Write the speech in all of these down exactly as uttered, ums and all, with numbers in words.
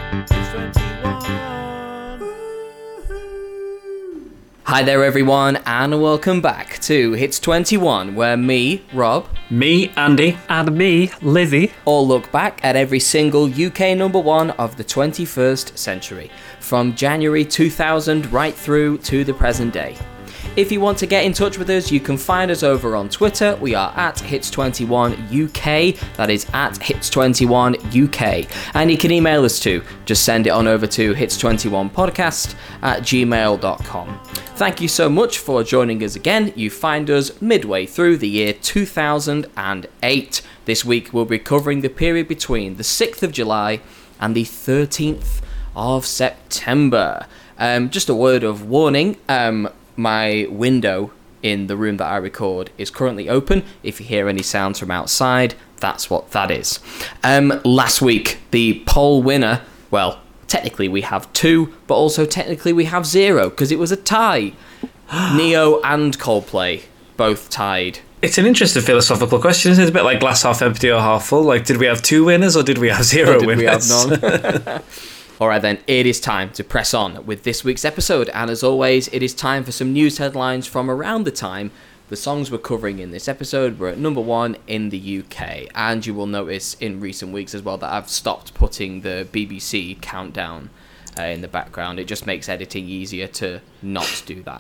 Hi there everyone, and welcome back to Hits twenty-one, where me, Rob, me, Andy, and me, Lizzie, all look back at every single U K number one of the twenty-first century, from January two thousand right through to the present day. If you want to get in touch with us, you can find us over on Twitter. We are at Hits twenty-one U K. That is at Hits twenty-one U K. And you can email us too. Just send it on over to hits twenty-one podcast at gmail dot com. Thank you so much for joining us again. You find us midway through the year two thousand eight. This week we'll be covering the period between the sixth of July and the thirteenth of September. Um, just a word of warning. Um... My window in the room that I record is currently open. If you hear any sounds from outside, that's what that is. Um, last week, the poll winner, well, technically we have two, but also technically we have zero, because it was a tie. Neo and Coldplay both tied. It's an interesting philosophical question, isn't it? It's a bit like glass half empty or half full. Like, did we have two winners or did we have zero or did winners? we have none? Alright then, it is time to press on with this week's episode, and as always, it is time for some news headlines from around the time the songs we're covering in this episode were at number one in the U K. And you will notice in recent weeks as well that I've stopped putting the B B C countdown uh, in the background. It just makes editing easier to not do that.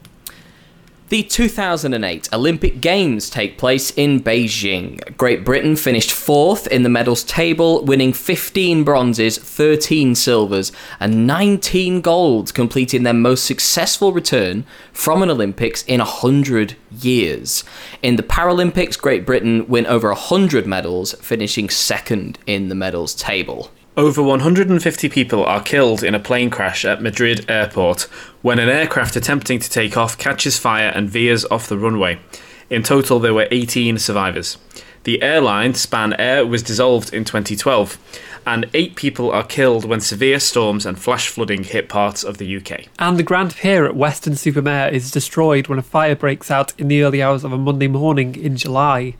The two thousand eight Olympic Games take place in Beijing. Great Britain finished fourth in the medals table, winning fifteen bronzes, thirteen silvers, and nineteen golds, completing their most successful return from an Olympics in one hundred years. In the Paralympics, Great Britain win over one hundred medals, finishing second in the medals table. Over one hundred fifty people are killed in a plane crash at Madrid airport when an aircraft attempting to take off catches fire and veers off the runway. In total, there were eighteen survivors. The airline, Span Air, was dissolved in twenty twelve, and eight people are killed when severe storms and flash flooding hit parts of the U K. And the Grand Pier at Weston-super-Mare is destroyed when a fire breaks out in the early hours of a Monday morning in July.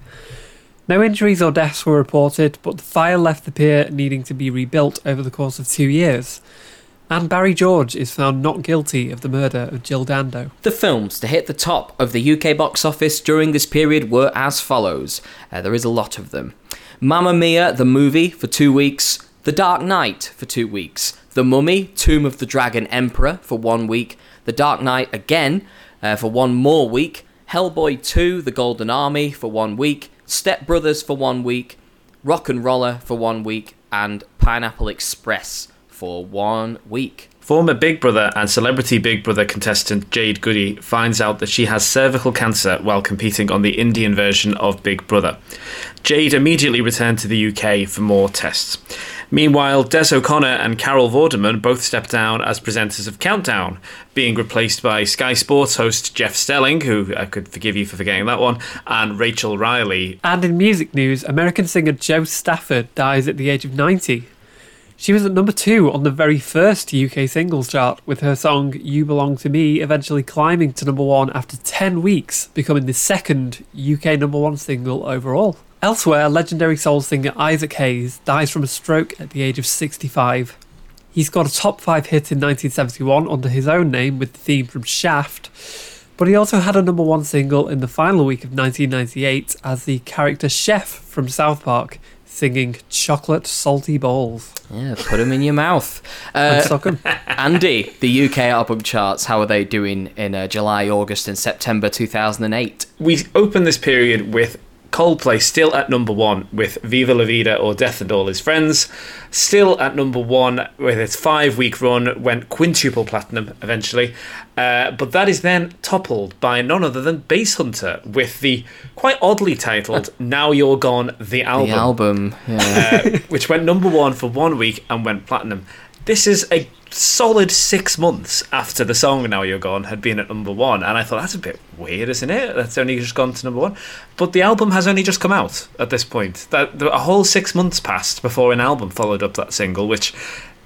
No injuries or deaths were reported, but the fire left the pier needing to be rebuilt over the course of two years. And Barry George is found not guilty of the murder of Jill Dando. The films to hit the top of the U K box office during this period were as follows. Uh, there is a lot of them. Mamma Mia, the movie, for two weeks. The Dark Knight, for two weeks. The Mummy, Tomb of the Dragon Emperor, for one week. The Dark Knight again, uh, for one more week. Hellboy two, The Golden Army, for one week. Step Brothers for one week, Rock and Roller for one week, and Pineapple Express for one week. Former Big Brother and Celebrity Big Brother contestant Jade Goody finds out that she has cervical cancer while competing on the Indian version of Big Brother. Jade immediately returned to the U K for more tests. Meanwhile, Des O'Connor and Carol Vorderman both stepped down as presenters of Countdown, being replaced by Sky Sports host Jeff Stelling, who I could forgive you for forgetting that one, and Rachel Riley. And in music news, American singer Jo Stafford dies at the age of ninety. She was at number two on the very first U K singles chart, with her song You Belong to Me eventually climbing to number one after ten weeks, becoming the second U K number one single overall. Elsewhere, legendary soul singer Isaac Hayes dies from a stroke at the age of sixty-five. He scored a top five hit in nineteen seventy-one under his own name with the theme from Shaft, but he also had a number one single in the final week of nineteen ninety-eight as the character Chef from South Park, singing Chocolate Salty Balls. Yeah, put them in your mouth. Uh, and suck 'em. Andy, the U K album charts, how are they doing in uh, July, August and September two thousand eight? We opened this period with Coldplay still at number one with Viva La Vida or Death and All His Friends. Still at number one with its five-week run, went quintuple platinum eventually. Uh, but that is then toppled by none other than Bass Hunter with the quite oddly titled Now You're Gone, the album. The album, yeah. uh, which went number one for one week and went platinum. This is a solid six months after the song Now You're Gone had been at number one, and I thought, that's a bit weird, isn't it? That's only just gone to number one. But the album has only just come out at this point. That a whole six months passed before an album followed up that single, which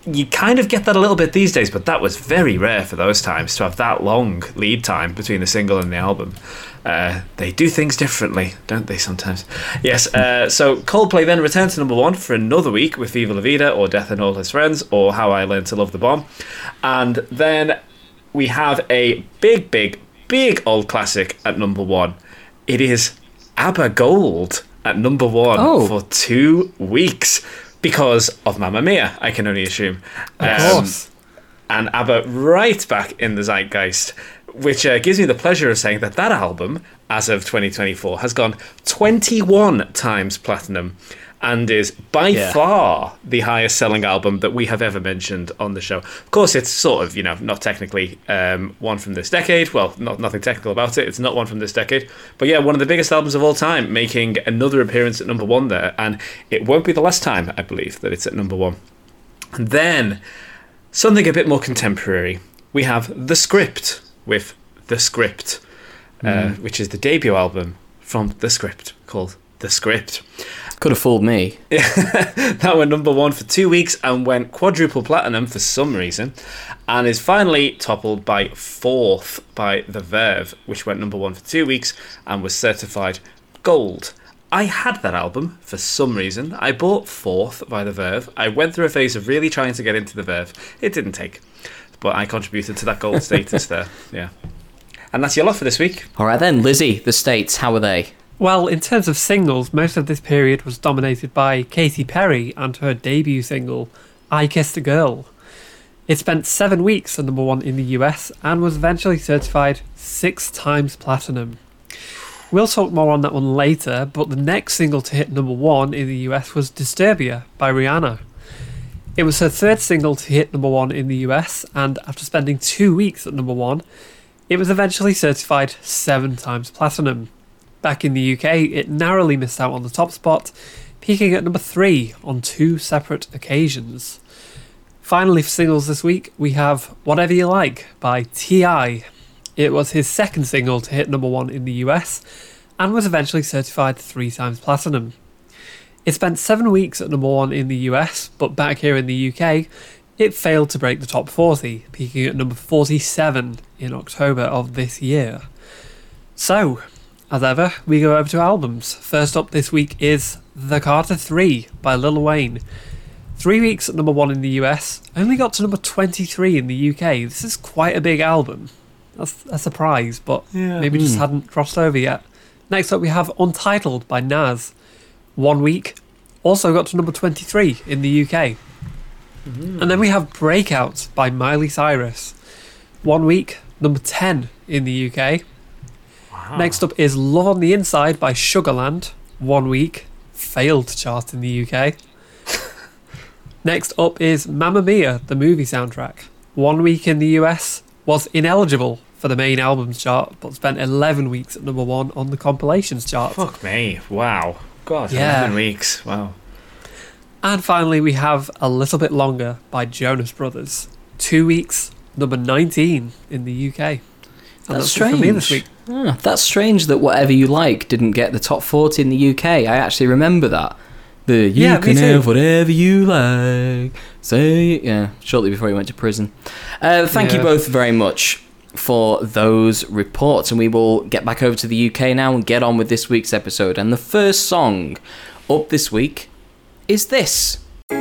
you kind of get that a little bit these days, but that was very rare for those times to have that long lead time between the single and the album. Uh, they do things differently, don't they, sometimes? Yes, uh, so Coldplay then returned to number one for another week with Viva La Vida or Death and All His Friends or How I Learned to Love the Bomb. And then we have a big, big, big old classic at number one. It is ABBA Gold at number one oh. for two weeks. Because of Mamma Mia, I can only assume. Of um, course. And ABBA right back in the zeitgeist, which uh, gives me the pleasure of saying that that album, as of twenty twenty-four, has gone twenty-one times platinum and is by yeah. far the highest selling album that we have ever mentioned on the show. Of course, it's sort of, you know, not technically um, one from this decade. Well, not nothing technical about it. It's not one from this decade. But yeah, one of the biggest albums of all time, making another appearance at number one there. And it won't be the last time, I believe, that it's at number one. And then, something a bit more contemporary. We have The Script with The Script, mm. uh, which is the debut album from The Script, called The Script. Could have fooled me. That went number one for two weeks and went quadruple platinum for some reason, and is finally toppled by Fourth by The Verve, which went number one for two weeks and was certified gold. I had that album for some reason. I bought Fourth by The Verve. I went through a phase of really trying to get into The Verve. It didn't take, but I contributed to that gold status there. Yeah. And that's your lot for this week. All right then, Lizzie, the States, how are they? Well, in terms of singles, most of this period was dominated by Katy Perry and her debut single, I Kissed a Girl. It spent seven weeks at number one in the U S and was eventually certified six times platinum. We'll talk more on that one later, but the next single to hit number one in the U S was Disturbia by Rihanna. It was her third single to hit number one in the U S, and after spending two weeks at number one, it was eventually certified seven times platinum. Back in the U K, it narrowly missed out on the top spot, peaking at number three on two separate occasions. Finally, for singles this week, we have Whatever You Like by T I. It was his second single to hit number one in the U S, and was eventually certified three times platinum. It spent seven weeks at number one in the U S, but back here in the U K, it failed to break the top forty, peaking at number forty-seven in October of this year. So, as ever, we go over to albums. First up this week is The Carter three by Lil Wayne. Three weeks at number one in the U S, only got to number twenty-three in the U K. This is quite a big album. That's a surprise, but yeah. maybe just mm. hadn't crossed over yet. Next up we have Untitled by Nas. One week, also got to number twenty-three in the U K. Mm. And then we have Breakout by Miley Cyrus. One week, number ten in the U K. Wow. Next up is Love on the Inside by Sugarland. One week, failed to chart in the U K. Next up is Mamma Mia, the movie soundtrack. One week in the U S, was ineligible for the main albums chart, but spent eleven weeks at number one on the compilations chart. Fuck me, wow. God, yeah. eleven weeks, wow. And finally we have A Little Bit Longer by Jonas Brothers. Two weeks, number nineteen in the U K. And that's, that's strange. For me this week. Ah, that's strange that Whatever You Like didn't get the top forty in the U K. I actually remember that. The you yeah, can have whatever you like. Say yeah, shortly before he went to prison. Uh, thank yeah. you both very much for those reports, and we will get back over to the U K now and get on with this week's episode. And the first song up this week is this.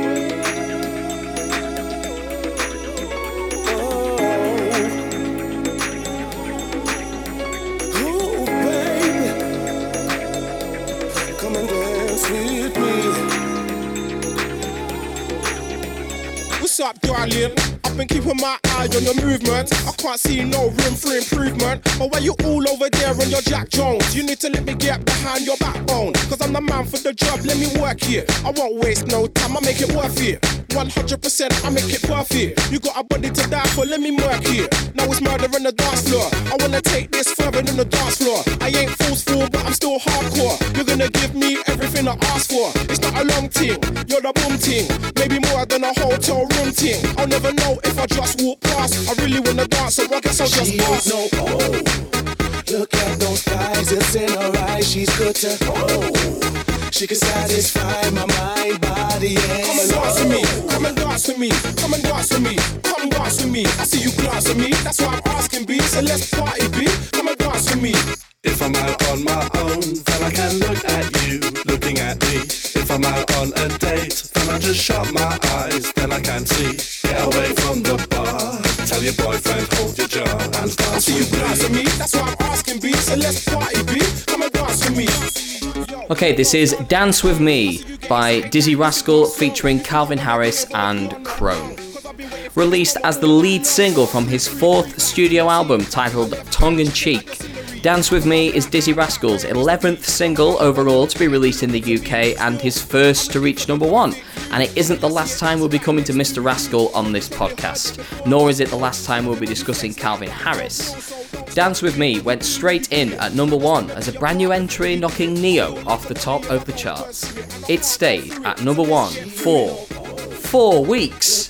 Up, darling. I've been keeping my eye on your movement. I can't see no room for improvement. But why you all over there on your Jack Jones? You need to let me get behind your backbone. Cause I'm the man for the job, let me work here. I won't waste no time, I make it worth it. one hundred percent I make it perfect. You got a body to die for, let me work here. Now it's murder on the dance floor. I wanna take this further than the dance floor. I ain't forceful, but I'm still hardcore. You're gonna give me everything I ask for. It's not a long thing, you're the boom ting. Maybe more than a hotel room ting. I'll never know if I just walk past. I really wanna dance, so I guess I'll just pass. No, oh, look at those thighs, it's in her eyes. She's good to oh. She can satisfy my mind, body, and Come and dance with me, come and dance with me, come and let's party, B. Come and dance with me. If I'm out on my own, then I can look at you, looking at me. If I'm out on a date, then I just shut my eyes, then I can see. Get away from the bar, tell your boyfriend hold your jar and dance See you with me. dance with me, that's why I'm asking, B. So let's party, B. Come and dance with me. Okay, this is Dance With Me by Dizzy Rascal featuring Calvin Harris and Crow. Released as the lead single from his fourth studio album titled Tongue in Cheek, Dance With Me is Dizzy Rascal's eleventh single overall to be released in the U K and his first to reach number one. And it isn't the last time we'll be coming to Mister Rascal on this podcast, nor is it the last time we'll be discussing Calvin Harris. Dance With Me went straight in at number one as a brand new entry, knocking Neo off the top of the charts. It stayed at number one for four weeks.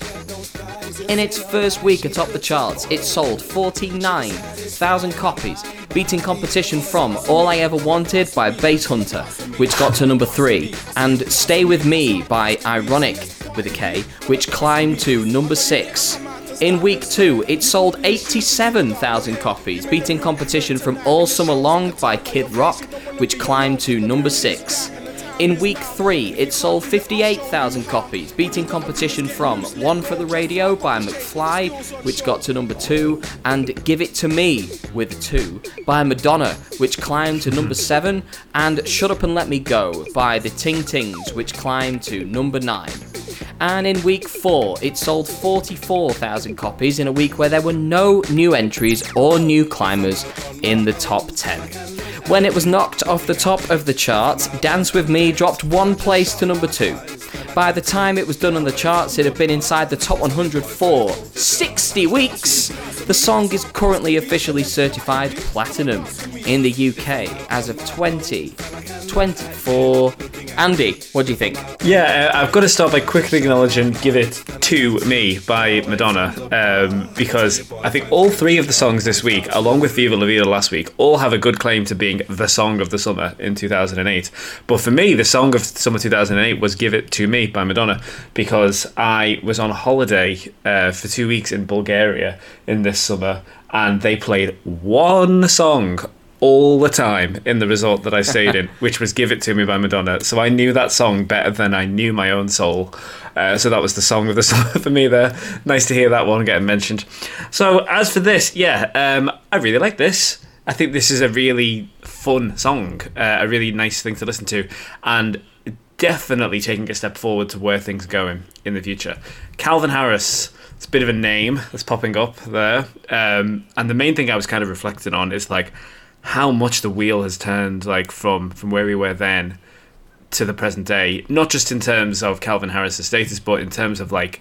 In its first week atop the charts, it sold forty-nine thousand copies, beating competition from All I Ever Wanted by Bass Hunter, which got to number three, and Stay With Me by Ironic, with a K, which climbed to number six. In week two, it sold eighty-seven thousand copies, beating competition from All Summer Long by Kid Rock, which climbed to number six. In week three, it sold fifty-eight thousand copies, beating competition from One for the Radio by McFly, which got to number two, and Give It To Me, with two, by Madonna, which climbed to number seven, and Shut Up and Let Me Go by the Ting Tings, which climbed to number nine. And in week four, it sold forty-four thousand copies in a week where there were no new entries or new climbers in the top ten. When it was knocked off the top of the charts, Dance With Me dropped one place to number two. By the time it was done on the charts, it had been inside the top one hundred for sixty weeks. The song is currently officially certified platinum in the U K as of twenty twenty-four. Andy, what do you think? Yeah, uh, I've got to start by quickly acknowledging Give It To Me by Madonna, um, because I think all three of the songs this week, along with Viva La Vida last week, all have a good claim to being the song of the summer in two thousand eight. But for me, the song of summer two thousand eight was Give It To Me by Madonna, because I was on holiday uh, for two weeks in Bulgaria in this summer, and they played one song all the time in the resort that I stayed in, which was Give It To Me by Madonna. So I knew that song better than I knew my own soul. Uh, so that was the song of the summer for me there. Nice to hear that one getting mentioned. So as for this, yeah, um, I really like this. I think this is a really fun song, uh, a really nice thing to listen to, and definitely taking a step forward to where things are going in the future. Calvin Harris, it's a bit of a name that's popping up there. Um, and the main thing I was kind of reflecting on is like how much the wheel has turned, like from, from where we were then to the present day. Not just in terms of Calvin Harris's status, but in terms of like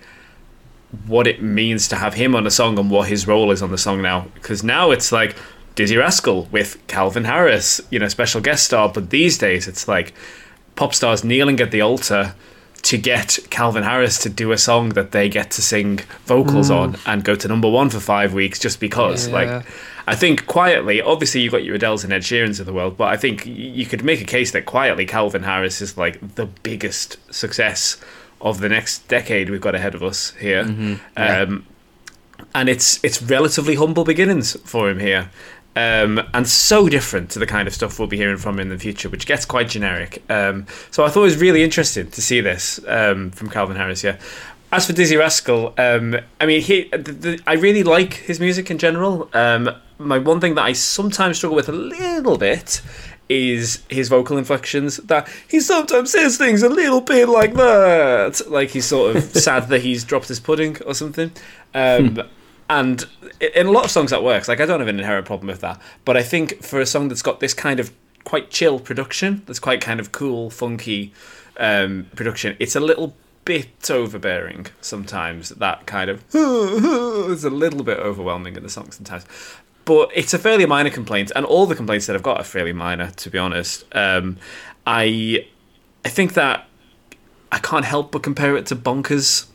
what it means to have him on a song and what his role is on the song now. Because now it's like Dizzy Rascal with Calvin Harris, you know, special guest star. But these days it's like pop stars kneeling at the altar to get Calvin Harris to do a song that they get to sing vocals mm. on and go to number one for five weeks just because. Yeah. Like, I think quietly, obviously you've got your Adeles and Ed Sheerans of the world, but I think you could make a case that quietly Calvin Harris is like the biggest success of the next decade we've got ahead of us here. Mm-hmm. Yeah. Um, and it's it's relatively humble beginnings for him here. Um, and so different to the kind of stuff we'll be hearing from him in the future, which gets quite generic. Um, so I thought it was really interesting to see this um, from Calvin Harris, yeah. As for Dizzy Rascal, um, I mean, he, the, the, I really like his music in general. Um, my one thing that I sometimes struggle with a little bit is his vocal inflections, that he sometimes says things a little bit like that. Like he's sort of sad that he's dropped his pudding or something. Um, and in a lot of songs that works. Like, I don't have an inherent problem with that. But I think for a song that's got this kind of quite chill production, that's quite kind of cool, funky um, production, it's a little bit overbearing sometimes. That kind of it's a little bit overwhelming in the song sometimes. But it's a fairly minor complaint, and all the complaints that I've got are fairly minor, to be honest. Um, I I think that I can't help but compare it to Bonkers.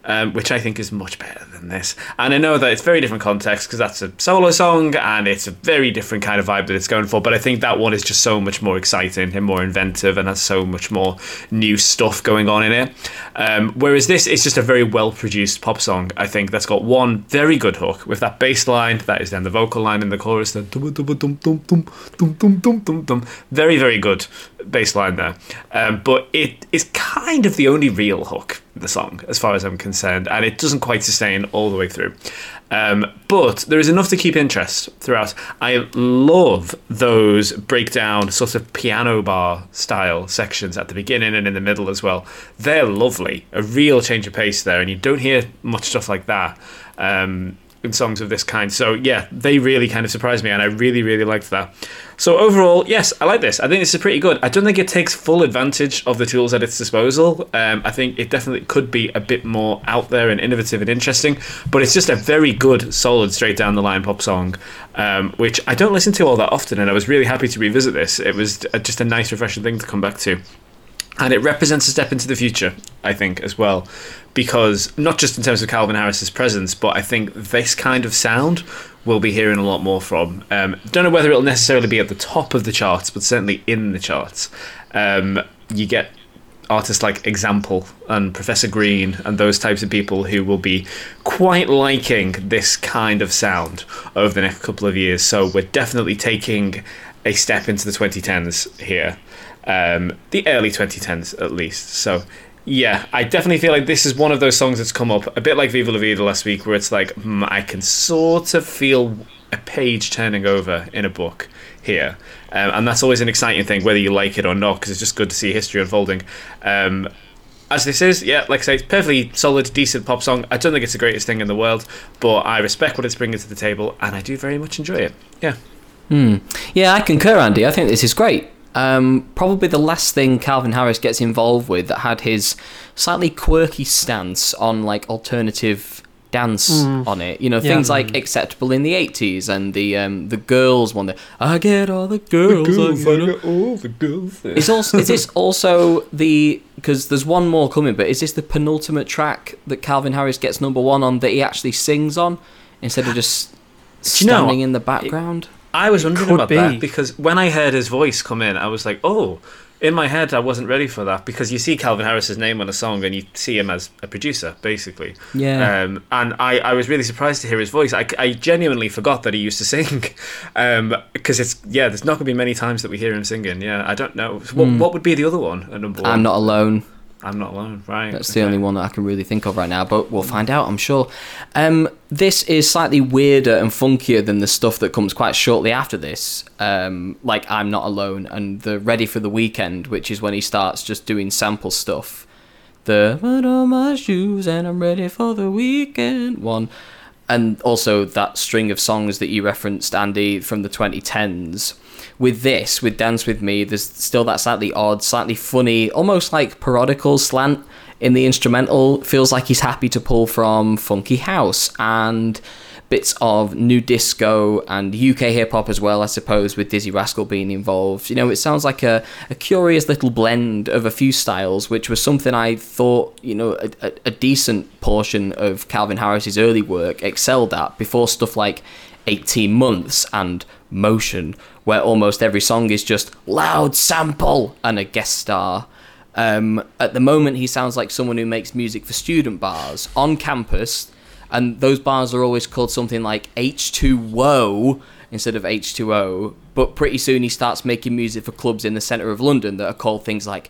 um, which I think is much better than this. And I know that it's very different context because that's a solo song and it's a very different kind of vibe that it's going for, but I think that one is just so much more exciting and more inventive and has so much more new stuff going on in it. Um, whereas this is just a very well-produced pop song, I think, that's got one very good hook with that bass line, that is then the vocal line in the chorus, the dum dum dum dum dum dum dum dum dum dum. Very, very good bass line there. Um, but it is kind of the only real hook in the song, as far as I'm concerned, and it doesn't quite sustain all the way through. Um, but there is enough to keep interest throughout. I love those breakdown sort of piano bar style sections at the beginning and in the middle as well. They're lovely. A real change of pace there, and you don't hear much stuff like that um, in songs of this kind. So yeah, they really kind of surprised me, and I really, really liked that. So overall, yes, I like this. I think this is pretty good. I don't think it takes full advantage of the tools at its disposal. Um, I think it definitely could be a bit more out there and innovative and interesting, but it's just a very good, solid, straight down the line pop song, um, which I don't listen to all that often, and I was really happy to revisit this. It was just a nice, refreshing thing to come back to. And it represents a step into the future, I think, as well, because not just in terms of Calvin Harris's presence, but I think this kind of sound we'll be hearing a lot more from. Um, don't know whether it'll necessarily be at the top of the charts, but certainly in the charts. Um, you get artists like Example and Professor Green and those types of people who will be quite liking this kind of sound over the next couple of years. So we're definitely taking a step into the twenty tens here. Um, the early twenty tens at least. So yeah, I definitely feel like this is one of those songs that's come up a bit like Viva La Vida last week, where it's like hmm, I can sort of feel a page turning over in a book here, um, and that's always an exciting thing, whether you like it or not, because it's just good to see history unfolding. Um, as this is, yeah, like I say, it's perfectly solid, decent pop song. I don't think it's the greatest thing in the world, but I respect what it's bringing to the table, and I do very much enjoy it. Yeah. Hmm. Yeah, I concur, Andy. I think this is great. Um, probably the last thing Calvin Harris gets involved with that had his slightly quirky stance on like alternative dance mm. on it. You know, things yeah. like Acceptable in the eighties and the um, the girls one. That I get all the girls, the girls I, get I get all the girls. Is also is this also the because there's one more coming, but is this the penultimate track that Calvin Harris gets number one on that he actually sings on instead of just standing you know, in the background? It, I was wondering about be. that because when I heard his voice come in, I was like, oh, in my head, I wasn't ready for that because you see Calvin Harris's name on a song and you see him as a producer, basically. Yeah. Um, and I, I was really surprised to hear his voice. I, I genuinely forgot that he used to sing um, because it's, yeah, there's not going to be many times that we hear him singing. Yeah, I don't know. What, mm. what would be the other one, a number one? I'm Not Alone. I'm Not Alone, right. That's okay. the only one that I can really think of right now, but we'll find out, I'm sure. Um, this is slightly weirder and funkier than the stuff that comes quite shortly after this, um, like I'm Not Alone and the Ready for the Weekend, which is when he starts just doing sample stuff. The put on my shoes and I'm ready for the weekend one. And also that string of songs that you referenced, Andy, from the twenty tens. With this, with Dance With Me, there's still that slightly odd, slightly funny, almost like parodical slant in the instrumental. Feels like he's happy to pull from funky house and bits of new disco and U K hip-hop as well, I suppose, with Dizzy Rascal being involved. You know, it sounds like a, a curious little blend of a few styles, which was something I thought, you know, a, a, a decent portion of Calvin Harris's early work excelled at before stuff like eighteen months and Motion, where almost every song is just loud sample and a guest star. Um, at the moment, he sounds like someone who makes music for student bars on campus, and those bars are always called something like H two O instead of H two O, but pretty soon he starts making music for clubs in the centre of London that are called things like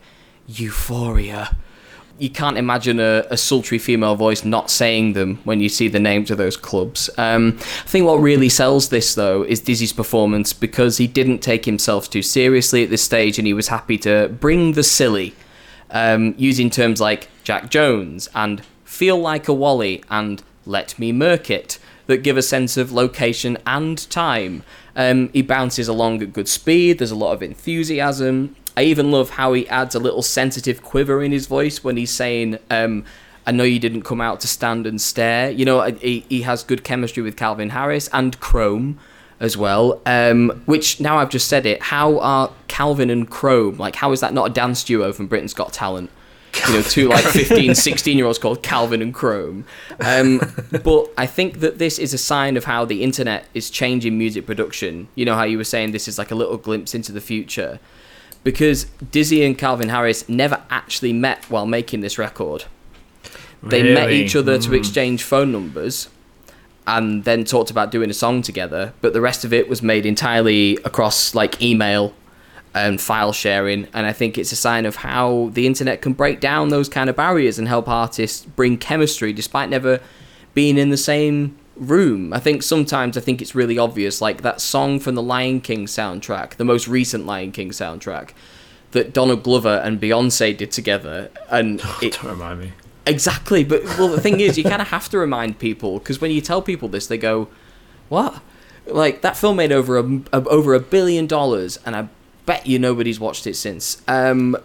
Euphoria. You can't imagine a, a sultry female voice not saying them when you see the names of those clubs. Um, I think what really sells this, though, is Dizzy's performance, because he didn't take himself too seriously at this stage and he was happy to bring the silly, um, using terms like Jack Jones and Feel Like a Wally and Let Me Murk It that give a sense of location and time. Um, he bounces along at good speed, there's a lot of enthusiasm. I even love how he adds a little sensitive quiver in his voice when he's saying, um, I know you didn't come out to stand and stare. You know, he, he has good chemistry with Calvin Harris and Chrome as well, um, which, now I've just said it, how are Calvin and Chrome, like, how is that not a dance duo from Britain's Got Talent? you know, two like fifteen, sixteen year olds called Calvin and Chrome. Um, but I think that this is a sign of how the internet is changing music production. You know how you were saying this is like a little glimpse into the future, because Dizzy and Calvin Harris never actually met while making this record. They Really? met each other Mm. to exchange phone numbers and then talked about doing a song together, but the rest of it was made entirely across like email and file sharing. And I think it's a sign of how the internet can break down those kind of barriers and help artists bring chemistry despite never being in the same room. I think sometimes I think it's really obvious, like that song from the Lion King soundtrack, the most recent Lion King soundtrack, that Donald Glover and Beyonce did together. And it, Don't remind me. Exactly, but well, the thing is, you kind of have to remind people, because when you tell people this, they go, "What?" Like that film made over a, a over a billion dollars, and I bet you nobody's watched it since. Um,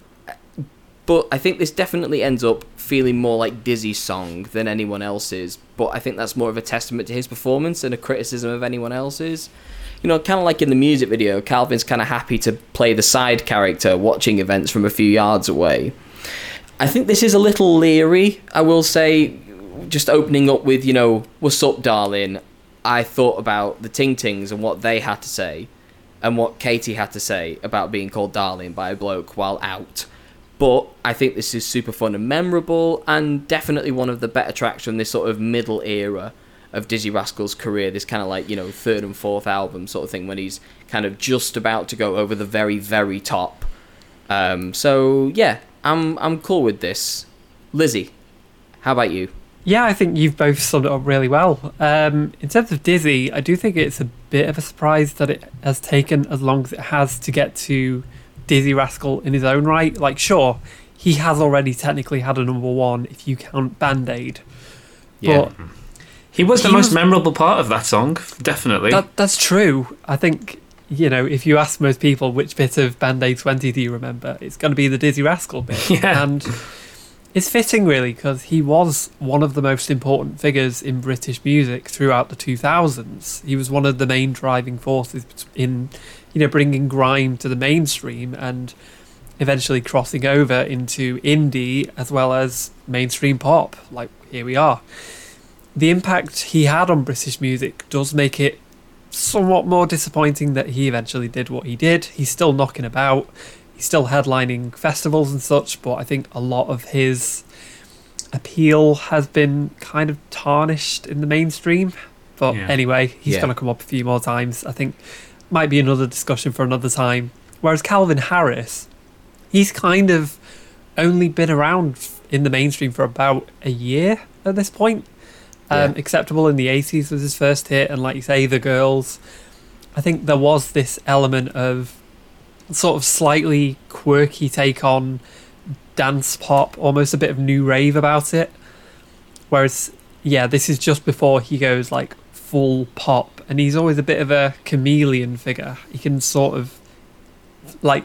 but I think this definitely ends up feeling more like Dizzy's song than anyone else's. But I think that's more of a testament to his performance and a criticism of anyone else's. You know, kind of like in the music video, Calvin's kind of happy to play the side character, watching events from a few yards away. I think this is a little leery, I will say, just opening up with, you know, "What's up, darling?" I thought about the Ting Tings and what they had to say, and what Katie had to say about being called darling by a bloke while out. But I think this is super fun and memorable, and definitely one of the better tracks from this sort of middle era of Dizzy Rascal's career, this kind of like, you know, third and fourth album sort of thing, when he's kind of just about to go over the very, very top. Um, so, yeah. I'm I'm cool with this. Lizzie, how about you? Yeah, I think you've both summed it up really well. Um, in terms of Dizzy, I do think it's a bit of a surprise that it has taken as long as it has to get to Dizzy Rascal in his own right. Like, sure, he has already technically had a number one if you count Band-Aid. Yeah. But He was the He most was- memorable part of that song, definitely. that, that's true. I think, you know, if you ask most people which bit of Band-Aid twenty do you remember, it's going to be the Dizzy Rascal bit. Yeah. And it's fitting, really, because he was one of the most important figures in British music throughout the two thousands. He was one of the main driving forces in, you know, bringing grime to the mainstream and eventually crossing over into indie as well as mainstream pop. Like, here we are. The impact he had on British music does make it somewhat more disappointing that he eventually did what he did. He's still knocking about. He's still headlining festivals and such, but I think a lot of his appeal has been kind of tarnished in the mainstream. But Yeah. anyway, he's Yeah. going to come up a few more times. I think might be another discussion for another time. Whereas Calvin Harris, he's kind of only been around in the mainstream for about a year at this point. Um, Yeah. Acceptable in the eighties was his first hit, and like you say, The Girls. I think there was this element of sort of slightly quirky take on dance pop, almost a bit of new rave about it. Whereas, yeah, this is just before he goes like full pop, and he's always a bit of a chameleon figure. He can sort of like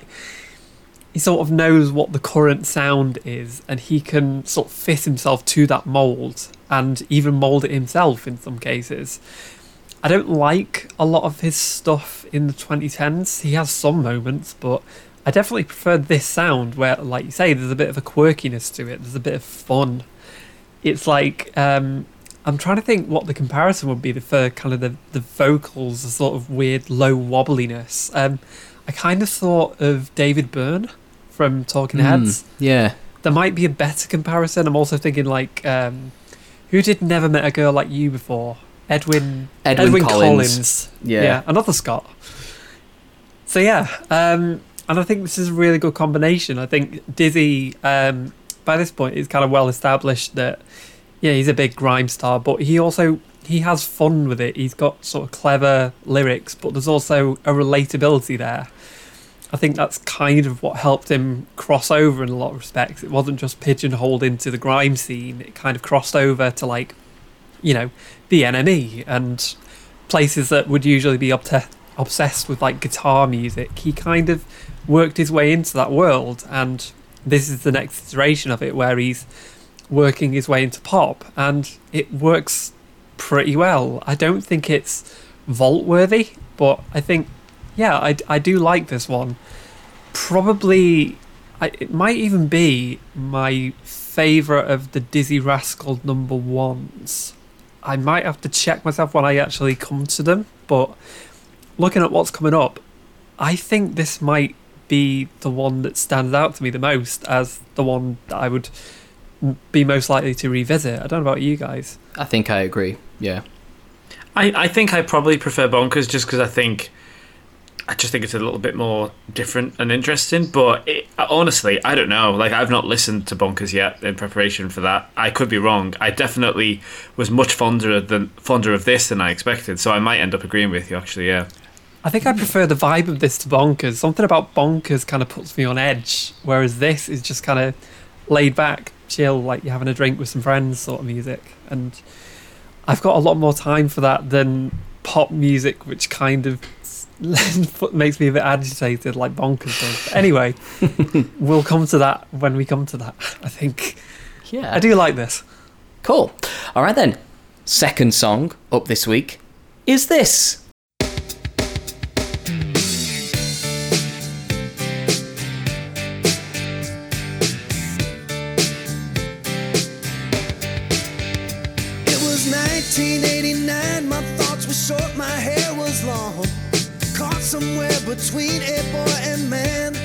he sort of knows what the current sound is, and he can sort of fit himself to that mold and even mold it himself in some cases. I don't like a lot of his stuff in the twenty tens. He has some moments, but I definitely prefer this sound where, like you say, there's a bit of a quirkiness to it. There's a bit of fun. It's like, um, I'm trying to think what the comparison would be for kind of the, the vocals, the sort of weird low wobbliness. Um, I kind of thought of David Byrne from Talking Heads. Mm, yeah. There might be a better comparison. I'm also thinking like, um, who did Never Met a Girl Like You before? Edwin Edwin Collins. Collins. Yeah. another Scott. So yeah, um, and I think this is a really good combination. I think Dizzy, um, by this point, is kind of well established that yeah, he's a big grime star, but he also he has fun with it. He's got sort of clever lyrics, but there's also a relatability there. I think that's kind of what helped him cross over in a lot of respects. It wasn't just pigeonholed into the grime scene. It kind of crossed over to like, you know, the N M E and places that would usually be obte- obsessed with like guitar music. He kind of worked his way into that world, and this is the next iteration of it where he's working his way into pop, and it works pretty well. I don't think it's vault worthy, but I think yeah, I, I do like this one. Probably I, it might even be my favourite of the Dizzy Rascal number ones. I might have to check myself when I actually come to them, but looking at what's coming up, I think this might be the one that stands out to me the most as the one that I would be most likely to revisit. I don't know about you guys. I think I agree, yeah. I, I think I probably prefer Bonkers just because I think I just think it's a little bit more different and interesting. But it, honestly, I don't know. Like, I've not listened to Bonkers yet in preparation for that. I could be wrong. I definitely was much fonder than fonder of this than I expected. So I might end up agreeing with you, actually. Yeah. I think I prefer the vibe of this to Bonkers. Something about Bonkers kind of puts me on edge, whereas this is just kind of laid back, chill, like you're having a drink with some friends sort of music. And I've got a lot more time for that than pop music, which kind of makes me a bit agitated like Bonkers does. But anyway, we'll come to that when we come to that, I think. Yeah. I do like this. Cool. All right then. Second song up this week is this. nineteen eighty-nine, my thoughts were short, my hair was long. Caught somewhere between a boy and man.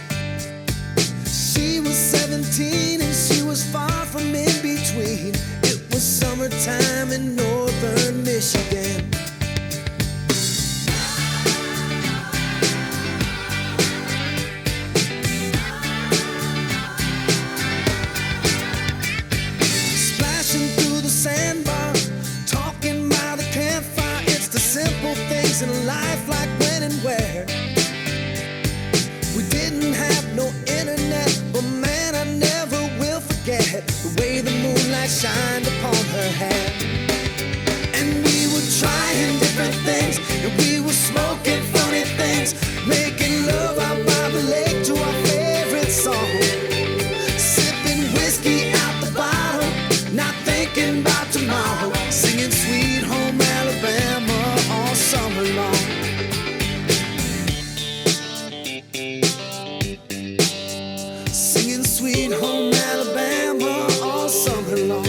She was seventeen and she was far from in between. It was summertime in northern Michigan. Splashing through the sandbar, talking by the campfire. It's the simple things in life, like when and where. We didn't have no internet, but man, I never will forget the way the moonlight shined upon her hair. And we were trying different things, and we were smoking funny things, making love out by the lake to our favorite song. Sipping whiskey out the bottle, not thinking about tomorrow, singing Sweet Home Alabama all summer long. Singing Sweet Home Alabama all summer long.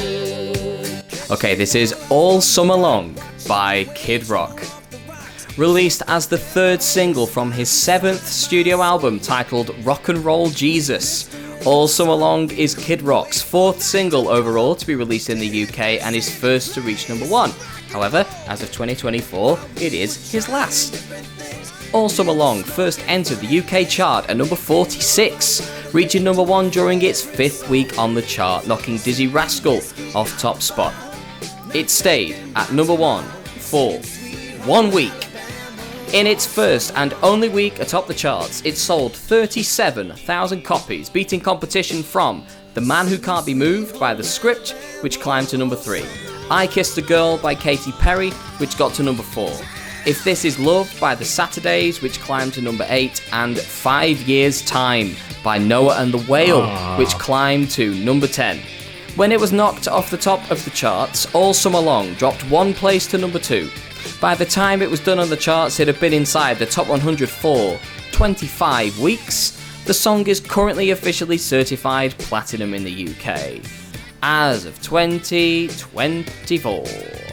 Okay, this is All Summer Long by Kid Rock. Released as the third single from his seventh studio album titled Rock and Roll Jesus, All Summer Long is Kid Rock's fourth single overall to be released in the U K and his first to reach number one. However, as of twenty twenty-four, it is his last. All Summer Long first entered the U K chart at number forty-six, reaching number one during its fifth week on the chart, knocking Dizzy Rascal off top spot. It stayed at number one for one week. In its first and only week atop the charts, it sold thirty-seven thousand copies, beating competition from The Man Who Can't Be Moved by The Script, which climbed to number three, I Kissed a Girl by Katy Perry, which got to number four, If This Is Love by The Saturdays, which climbed to number eight, and Five Years Time by Noah and the Whale, Aww. which climbed to number ten. When it was knocked off the top of the charts, All Summer Long dropped one place to number two. By the time it was done on the charts, it had been inside the top one hundred for twenty-five weeks. The song is currently officially certified platinum in the U K as of twenty twenty-four.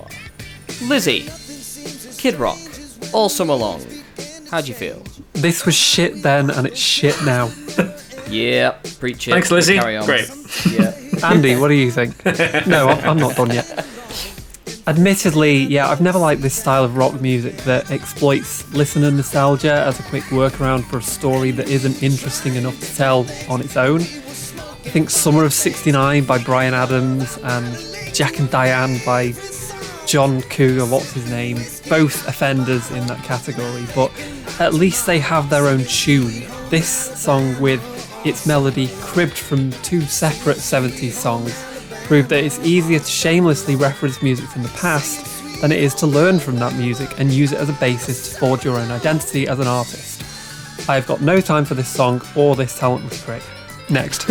Lizzie, Kid Rock, All Summer Long. How'd you feel? This was shit then, and it's shit now. Yeah, preach it. Thanks, Lizzie. Carry on. Great. Yeah. Andy, what do you think? No, I'm I'm not done yet. Admittedly, yeah, I've never liked this style of rock music that exploits listener nostalgia as a quick workaround for a story that isn't interesting enough to tell on its own. I think Summer of sixty-nine by Bryan Adams and Jack and Diane by John Cougar, what's his name, both offenders in that category, but at least they have their own tune. This song, with its melody cribbed from two separate seventies songs, proved that it's easier to shamelessly reference music from the past than it is to learn from that music and use it as a basis to forge your own identity as an artist. I've got no time for this song or this talentless prick. Next.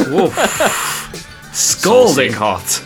Scalding hot.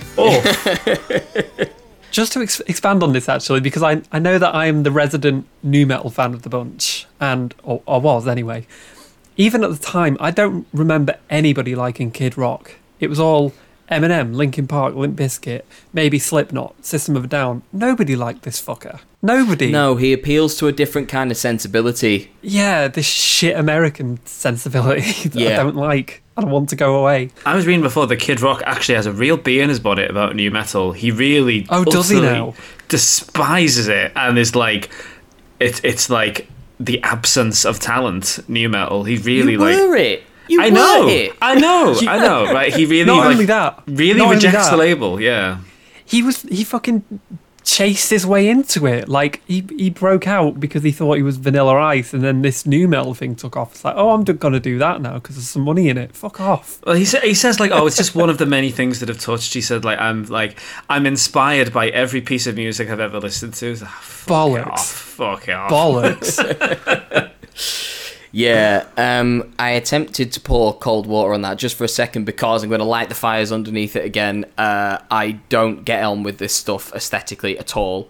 Oh. Just to ex- expand on this, actually, because I I know that I'm the resident nu metal fan of the bunch, and or, or was anyway. even at the time, I don't remember anybody liking Kid Rock. It was all Eminem, Linkin Park, Limp Bizkit, maybe Slipknot, System of a Down. Nobody liked this fucker. Nobody. No, he appeals to a different kind of sensibility. Yeah, this shit American sensibility that Yeah. I don't like. I don't want to go away. I was reading before that Kid Rock actually has a real bee in his bonnet about new metal. He really Oh, does he utterly now? despises it and is like, it's it's like the absence of talent. New metal. He really you like. were it. You I were know, it. I know, I know. Right? He really Not like, only that, really not only rejects that. the label. Yeah. He was he fucking chased his way into it. Like he he broke out because he thought he was Vanilla Ice, and then this new metal thing took off. It's like, oh, I'm gonna do that now because there's some money in it. Fuck off. Well, he sa- he says like, oh, it's just one of the many things that have touched. He said like, I'm like, I'm inspired by every piece of music I've ever listened to. So, fuck Bollocks. It off, fuck it off. Bollocks. Yeah, um, I attempted to pour cold water on that just for a second because I'm going to light the fires underneath it again. Uh, I don't get on with this stuff aesthetically at all.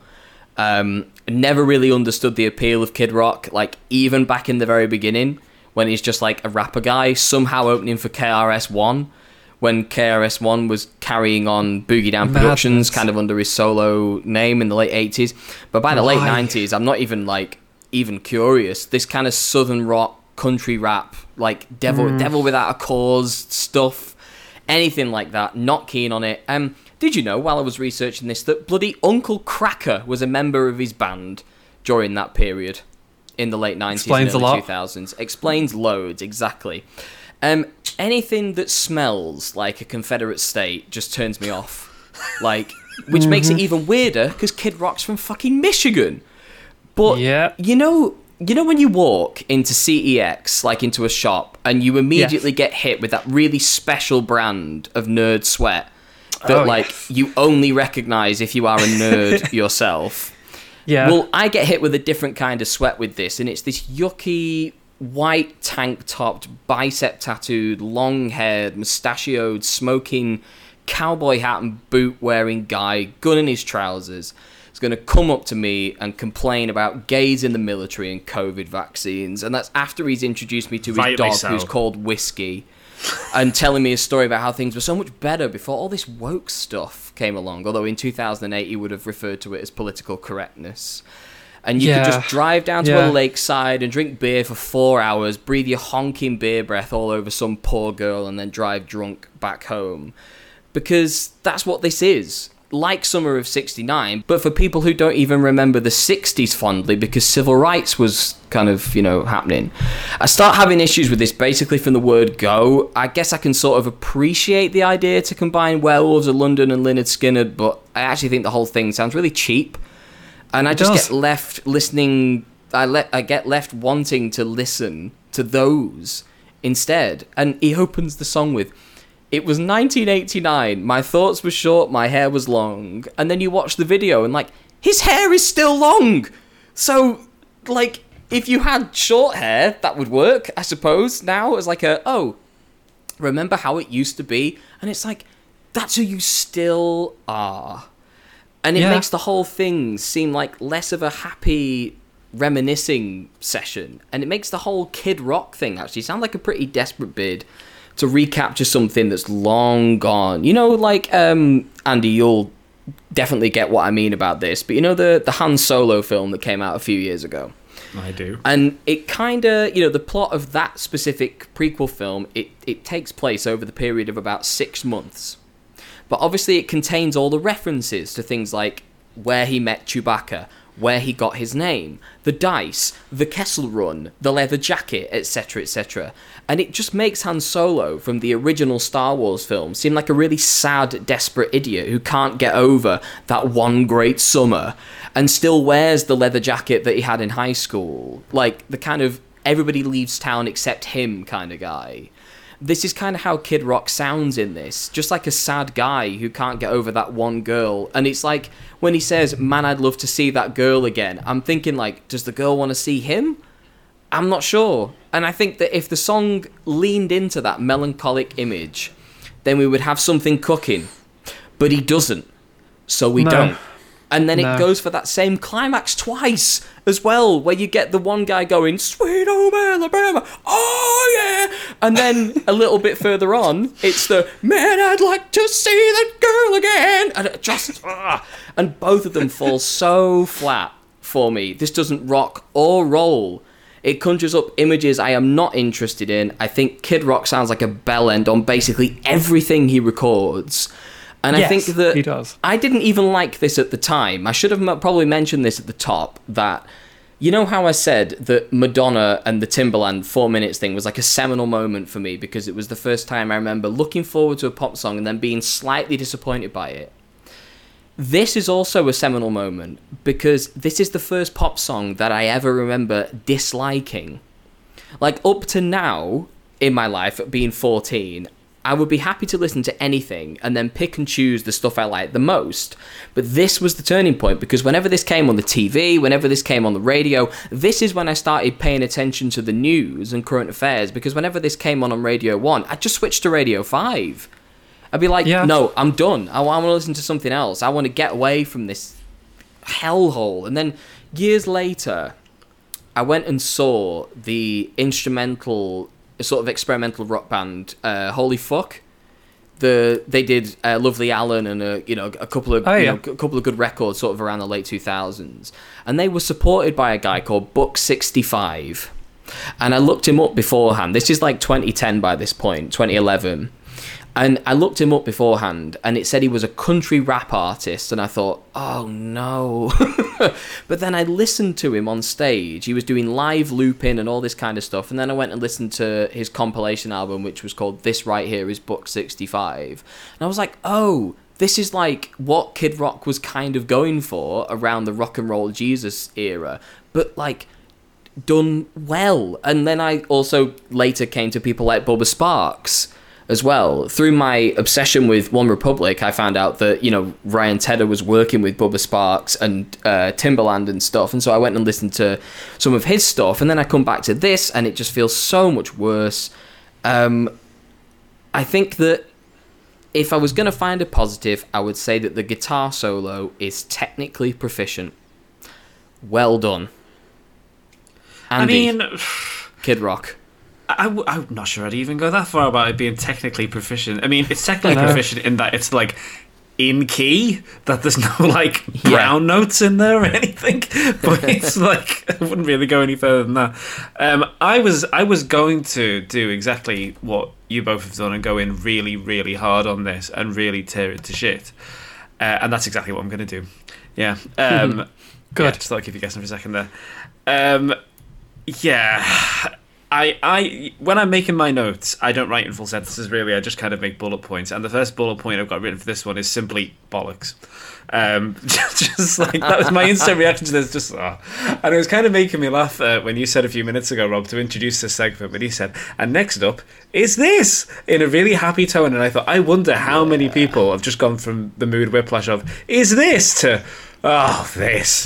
Um, never really understood the appeal of Kid Rock, like even back in the very beginning when he's just like a rapper guy, somehow opening for K R S One when K R S One was carrying on Boogie Down Productions Madness. kind of under his solo name in the late eighties. But by the late Why? nineties, I'm not even like... even curious. This kind of southern rock country rap, like devil Mm. devil without a cause stuff, anything like that, not keen on it. Um did you know, while I was researching this, that bloody Uncle Cracker was a member of his band during that period in the late nineties Explains and a early lot. two thousands? Explains loads, exactly. Um anything that smells like a Confederate state just turns me off, like, which makes Mm-hmm. it even weirder because Kid Rock's from fucking Michigan. But Yeah. you know, you know when you walk into C E X, like into a shop, and you immediately Yes. get hit with that really special brand of nerd sweat that, Oh, like, yes. you only recognize if you are a nerd yourself. Yeah. Well, I get hit with a different kind of sweat with this, and it's this yucky, white tank-topped, bicep-tattooed, long-haired, mustachioed, smoking, cowboy hat and boot-wearing guy, gun in his trousers. Is going to come up to me and complain about gays in the military and COVID vaccines, and that's after he's introduced me to his Rightly dog, so. who's called Whiskey, and telling me a story about how things were so much better before all this woke stuff came along, although in two thousand eight he would have referred to it as political correctness. And you Yeah. could just drive down to Yeah. a lakeside and drink beer for four hours, breathe your honking beer breath all over some poor girl, and then drive drunk back home. Because that's what this is. Like Summer of sixty-nine, but for people who don't even remember the sixties fondly because civil rights was kind of, you know, happening. I start having issues with this basically from the word go. I guess I can sort of appreciate the idea to combine Werewolves of London and Lynyrd Skynyrd, but I actually think the whole thing sounds really cheap. And I It just does. get left listening, I, let, I get left wanting to listen to those instead. And he opens the song with, "It was nineteen eighty-nine, my thoughts were short, my hair was long." And then you watch the video and, like, his hair is still long! So, like, if you had short hair, that would work, I suppose, now, as like a, oh, remember how it used to be? And it's like, that's who you still are. And it Yeah. makes the whole thing seem like less of a happy reminiscing session. And it makes the whole Kid Rock thing actually sound like a pretty desperate bid to recapture something that's long gone. You know, like, um, Andy, you'll definitely get what I mean about this, but you know the, the Han Solo film that came out a few years ago? I do. And it kind of, you know, the plot of that specific prequel film, it, it takes place over the period of about six months. But obviously it contains all the references to things like where he met Chewbacca, where he got his name, the dice, the Kessel Run, the leather jacket, et cetera, et cetera. And it just makes Han Solo from the original Star Wars film seem like a really sad, desperate idiot who can't get over that one great summer and still wears the leather jacket that he had in high school. Like, the kind of everybody leaves town except him kind of guy. This is kind of how Kid Rock sounds in this. Just like a sad guy who can't get over that one girl. And it's like, when he says, "Man, I'd love to see that girl again," I'm thinking, like, does the girl want to see him? I'm not sure. And I think that if the song leaned into that melancholic image, then we would have something cooking. But he doesn't. So we No. don't. And then No. it goes for that same climax twice as well, where you get the one guy going, "Sweet home Alabama, oh yeah," and then a little bit further on, it's the "Man, I'd like to see that girl again," and it just, ah, and both of them fall so flat for me. This doesn't rock or roll. It conjures up images I am not interested in. I think Kid Rock sounds like a bell end on basically everything he records. And Yes, I think that he does. I didn't even like this at the time. I should have m- probably mentioned this at the top, that, you know how I said that Madonna and the Timbaland four minutes thing was like a seminal moment for me because it was the first time I remember looking forward to a pop song and then being slightly disappointed by it. This is also a seminal moment because this is the first pop song that I ever remember disliking. Like, up to now in my life, at being fourteen, I would be happy to listen to anything and then pick and choose the stuff I like the most. But this was the turning point because whenever this came on the T V, whenever this came on the radio, this is when I started paying attention to the news and current affairs, because whenever this came on on Radio one, I just switched to Radio five. I'd be like, Yeah. no, I'm done. I, I want to listen to something else. I want to get away from this hellhole. And then years later, I went and saw the instrumental, sort of experimental rock band, uh, Holy Fuck. The they did uh, Lovely Allen and a you know a couple of Oh, you yeah. know, a couple of good records sort of around the late two thousands, and they were supported by a guy called Buck sixty-five. And I looked him up beforehand. This is like twenty ten by this point, twenty eleven. And I looked him up beforehand, and it said he was a country rap artist, and I thought, oh no. But then I listened to him on stage. He was doing live looping and all this kind of stuff, and then I went and listened to his compilation album, which was called This Right Here Is Buck sixty-five. And I was like, oh, this is like what Kid Rock was kind of going for around the rock and roll Jesus era, but like done well. And then I also later came to people like Bubba Sparxxx as well. Through my obsession with One Republic, I found out that, you know, Ryan Tedder was working with Bubba Sparxxx and uh, Timbaland and stuff, and so I went and listened to some of his stuff, and then I come back to this, and it just feels so much worse. Um, I think that if I was going to find a positive, I would say that the guitar solo is technically proficient. Well done. Andy, I mean, Kid Rock. I, w- I'm not sure I'd even go that far about it being technically proficient. I mean, it's technically No. proficient in that it's like in key, that there's no like brown notes in there or anything. But it's like I wouldn't really go any further than that. Um, I was I was going to do exactly what you both have done and go in really really hard on this and really tear it to shit. Uh, and that's exactly what I'm going to do. Yeah. Um, Good. Yeah, just thought I'd keep you guessing for a second there. Um, yeah. I, I, when I'm making my notes, I don't write in full sentences, really. I just kind of make bullet points. And the first bullet point I've got written for this one is simply bollocks. Um, just, just like, that was my instant reaction to this. Just, oh. And it was kind of making me laugh uh, when you said a few minutes ago, Rob, to introduce this segment, when he said, and next up is this, in a really happy tone. And I thought, I wonder how many people have just gone from the mood whiplash of, is this, to, oh, this.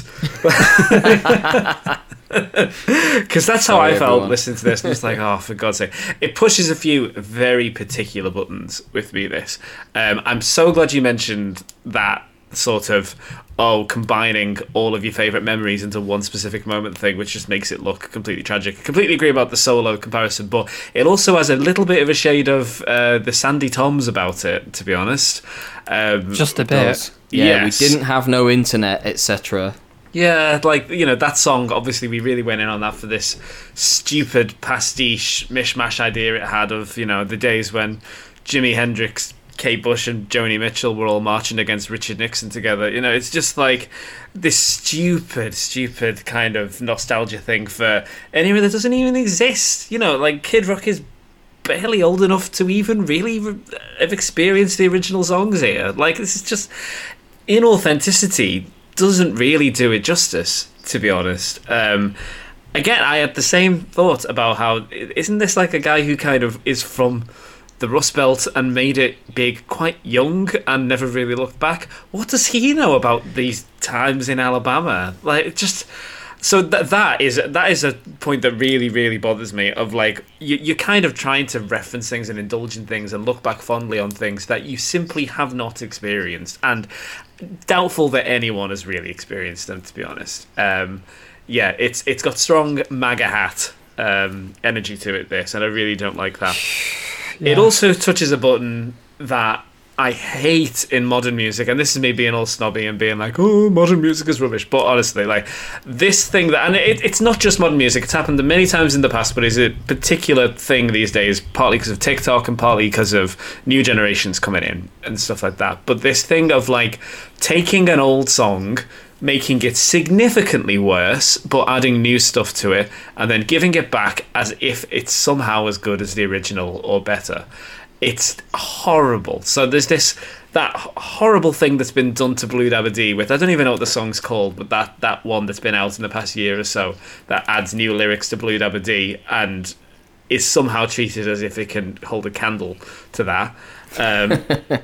Because that's how Sorry, I felt everyone. listening to this. I'm just like, oh, for God's sake. It pushes a few very particular buttons with me, this. Um, I'm so glad you mentioned that sort of, oh, combining all of your favourite memories into one specific moment thing, which just makes it look completely tragic. I completely agree about the solo comparison, but it also has a little bit of a shade of uh, the Sandy Toms about it, to be honest. Um, Just a bit. Does. Yeah, Yes. we didn't have no internet, et cetera. Yeah, like, you know, that song, obviously we really went in on that for this stupid pastiche mishmash idea it had of, you know, the days when Jimi Hendrix, Kate Bush and Joni Mitchell were all marching against Richard Nixon together. You know, it's just like this stupid, stupid kind of nostalgia thing for an era that doesn't even exist. You know, like Kid Rock is barely old enough to even really re- have experienced the original songs here. Like, this is just inauthenticity. Doesn't really do it justice, to be honest. Um, again, I had the same thought about how, isn't this like a guy who kind of is from the Rust Belt and made it big quite young and never really looked back? What does he know about these times in Alabama? Like, it just... So that that is that is a point that really really bothers me. Of like you you're kind of trying to reference things and indulge in things and look back fondly on things that you simply have not experienced. And doubtful that anyone has really experienced them, to be honest. Um, yeah, it's it's got strong MAGA hat um, energy to it, this, and I really don't like that. Yeah. It also touches a button that I hate in modern music, and this is me being all snobby and being like, oh, modern music is rubbish, but honestly, like, this thing that, and it, it's not just modern music, it's happened many times in the past, but it's a particular thing these days, partly because of TikTok and partly because of new generations coming in and stuff like that. But this thing of, like, taking an old song, making it significantly worse, but adding new stuff to it, and then giving it back as if it's somehow as good as the original or better. It's horrible. So there's this that horrible thing that's been done to Blue Dabba Dee with, I don't even know what the song's called, but that, that one that's been out in the past year or so that adds new lyrics to Blue Dabba Dee and is somehow treated as if it can hold a candle to that. Um,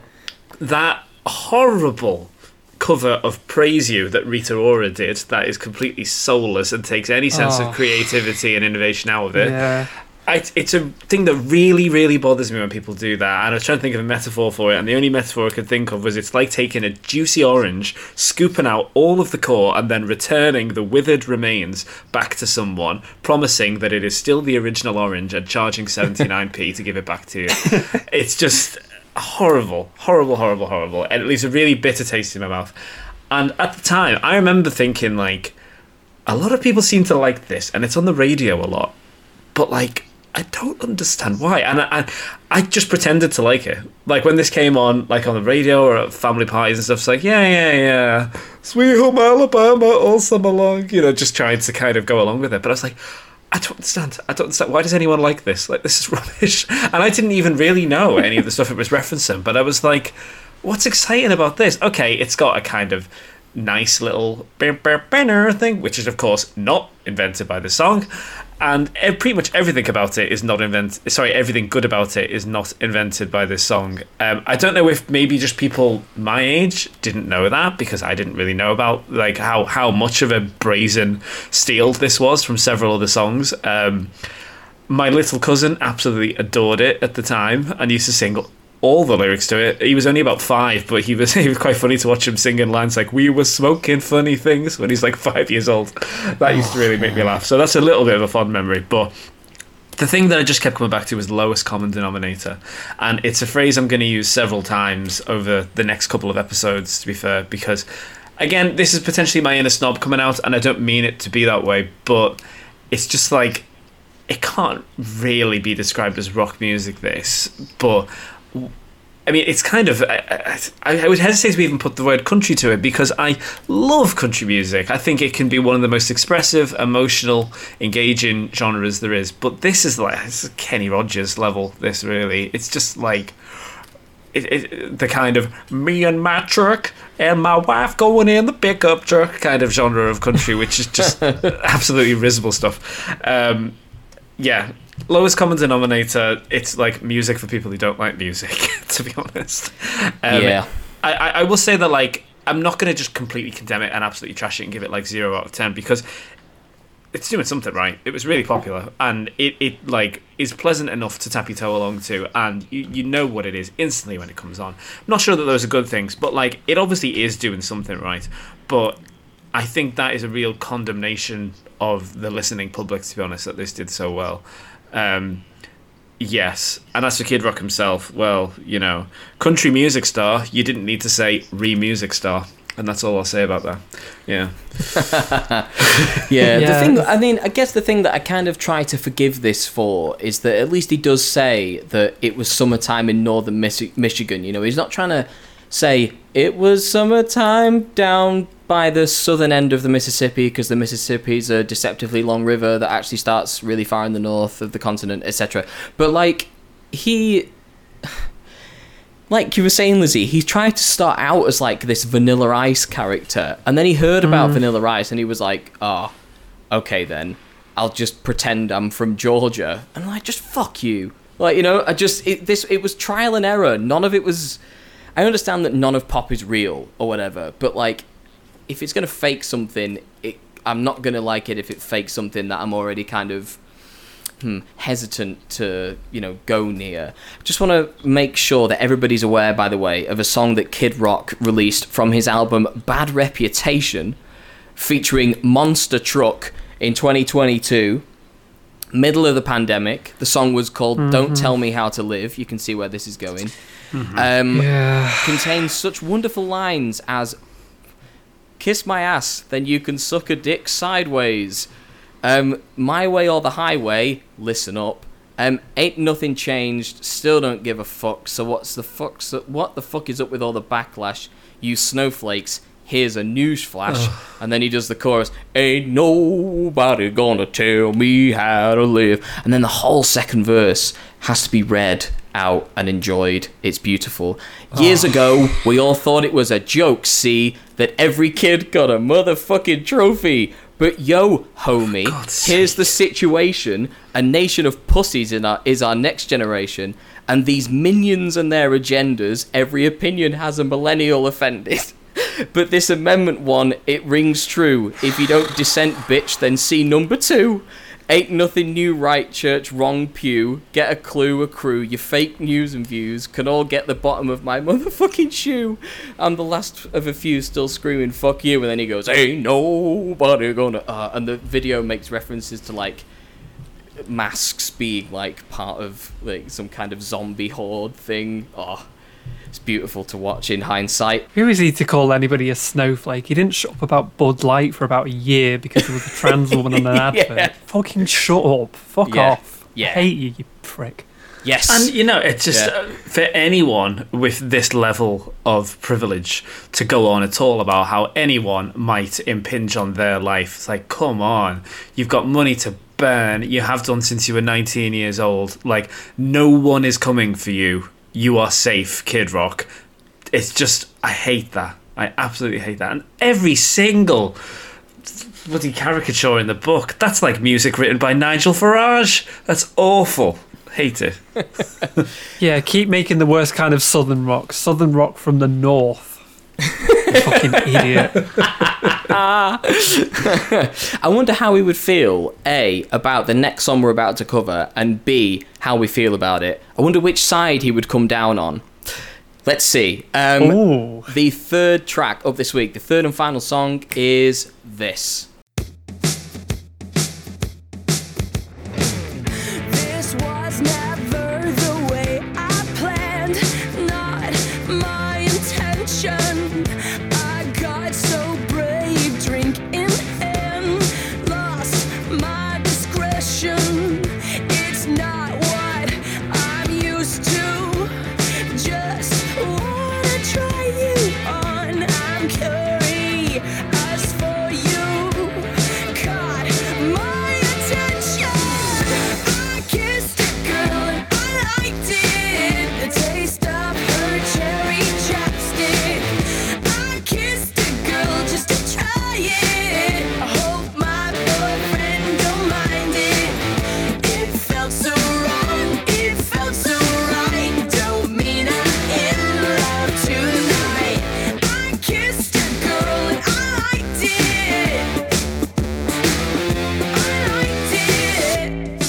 that horrible cover of Praise You that Rita Ora did, that is completely soulless and takes any sense oh. of creativity and innovation out of it. Yeah. I, it's a thing that really, really bothers me when people do that. And I was trying to think of a metaphor for it, and the only metaphor I could think of was it's like taking a juicy orange, scooping out all of the core, and then returning the withered remains back to someone, promising that it is still the original orange and charging seventy-nine p to give it back to you. It's just horrible, horrible, horrible, horrible. And it leaves a really bitter taste in my mouth. And at the time, I remember thinking, like, a lot of people seem to like this, and it's on the radio a lot. But, like, I don't understand why, and I, I, I just pretended to like it. Like when this came on, like on the radio or at family parties and stuff, it's like, yeah, yeah, yeah, Sweet Home Alabama all summer long, you know, just trying to kind of go along with it. But I was like, I don't understand. I don't understand. Why does anyone like this? Like, this is rubbish. And I didn't even really know any of the stuff it was referencing. But I was like, what's exciting about this? Okay, it's got a kind of nice little banner thing, which is of course not invented by the song. And pretty much everything about it is not invented. Sorry, everything good about it is not invented by this song. Um, I don't know if maybe just people my age didn't know that, because I didn't really know about like how, how much of a brazen steal this was from several other songs. Um, my little cousin absolutely adored it at the time and used to sing all the lyrics to it. He was only about five, but he was, it was quite funny to watch him singing lines like, we were smoking funny things, when he's like five years old. That used to really make me laugh. So that's a little bit of a fond memory. But the thing that I just kept coming back to was lowest common denominator. And it's a phrase I'm going to use several times over the next couple of episodes, to be fair, because, again, this is potentially my inner snob coming out, and I don't mean it to be that way, but it's just like, it can't really be described as rock music, this, but I mean, it's kind of, I, I, I would hesitate to even put the word country to it, because I love country music. I think it can be one of the most expressive, emotional, engaging genres there is. But this is like, it's Kenny Rogers level, this really. It's just like, it, it, the kind of me and my truck and my wife going in the pickup truck kind of genre of country, which is just absolutely risible stuff. Um, yeah. Lowest common denominator, it's like music for people who don't like music, to be honest. Um, yeah. I, I will say that, like, I'm not going to just completely condemn it and absolutely trash it and give it, like, zero out of ten, because it's doing something right. It was really popular, and it, it like, is pleasant enough to tap your toe along to, and you, you know what it is instantly when it comes on. I'm not sure that those are good things, but, like, it obviously is doing something right. But I think that is a real condemnation of the listening public, to be honest, that this did so well. Um, yes, and as for Kid Rock himself, well, you know, country music star, you didn't need to say re-music star, and that's all I'll say about that. Yeah. yeah, yeah, the thing, I mean, I guess the thing that I kind of try to forgive this for is that at least he does say that it was summertime in northern Mich- Michigan, you know, he's not trying to say it was summertime down by the southern end of the Mississippi, because the Mississippi is a deceptively long river that actually starts really far in the north of the continent, et cetera. But like he, like you were saying, Lizzie, he tried to start out as like this Vanilla Ice character, and then he heard about mm. Vanilla Ice, and he was like, "Oh, okay then, I'll just pretend I'm from Georgia," and I'm like, just fuck you, like, you know, I just it, this it was trial and error. None of it was. I understand that none of pop is real or whatever, but like, if it's going to fake something, it, I'm not going to like it if it fakes something that I'm already kind of hmm, hesitant to, you know, go near. Just want to make sure that everybody's aware, by the way, of a song that Kid Rock released from his album Bad Reputation, featuring Monster Truck in twenty twenty-two. Middle of the pandemic. The song was called mm-hmm. Don't Tell Me How to Live. You can see where this is going. Mm-hmm. Um, yeah. Contains such wonderful lines as, kiss my ass, then you can suck a dick sideways. Um, my way or the highway, listen up. Um, ain't nothing changed, still don't give a fuck, so what's the fuck, so what the fuck is up with all the backlash? You snowflakes, here's a news flash. And then he does the chorus, ain't nobody gonna tell me how to live. And then the whole second verse has to be read out and enjoyed. It's beautiful. Years oh. ago, we all thought it was a joke, see, that every kid got a motherfucking trophy. But yo, homie, here's the situation. A nation of pussies in our, is our next generation. And these minions and their agendas, every opinion has a millennial offended. But this amendment one, it rings true. If you don't dissent, bitch, then see number two. Ain't nothing new, right church, wrong pew. Get a clue, accrue. Your fake news and views can all get the bottom of my motherfucking shoe. I'm the last of a few still screaming, fuck you. And then he goes, ain't nobody gonna... Uh, and the video makes references to, like, masks being, like, part of, like, some kind of zombie horde thing. Oh, it's beautiful to watch in hindsight. Who is he to call anybody a snowflake? He didn't shut up about Bud Light for about a year because there was a trans woman on an advert. Yeah. Fucking shut up. Fuck yeah. off. Yeah. I hate you, you prick. Yes. And, you know, it's just, yeah. uh, for anyone with this level of privilege to go on at all about how anyone might impinge on their life, it's like, come on. You've got money to burn. You have done since you were nineteen years old. Like, no one is coming for you. You are safe, Kid Rock. It's just, I hate that. I absolutely hate that. And every single bloody caricature in the book, that's like music written by Nigel Farage. That's awful. Hate it. Yeah, keep making the worst kind of southern rock. Southern rock from the north. Fucking idiot. I wonder how we would feel, A, about the next song we're about to cover, and B, how we feel about it. I wonder which side he would come down on. Let's see. Um, the third track of this week, the third and final song, is this. This was never the way I planned, not my intention. I got so brave, drink in hand, lost my discretion. It's not what I'm used to, just wanna try you on. I'm curious for you, caught my attention. I kissed a girl and I liked it, the taste of her cherry chapstick. I kissed a girl just to try it, I hope my boyfriend don't mind it. It felt so wrong, it felt so right, don't mean I'm in love tonight. I kissed a girl and I liked it, I liked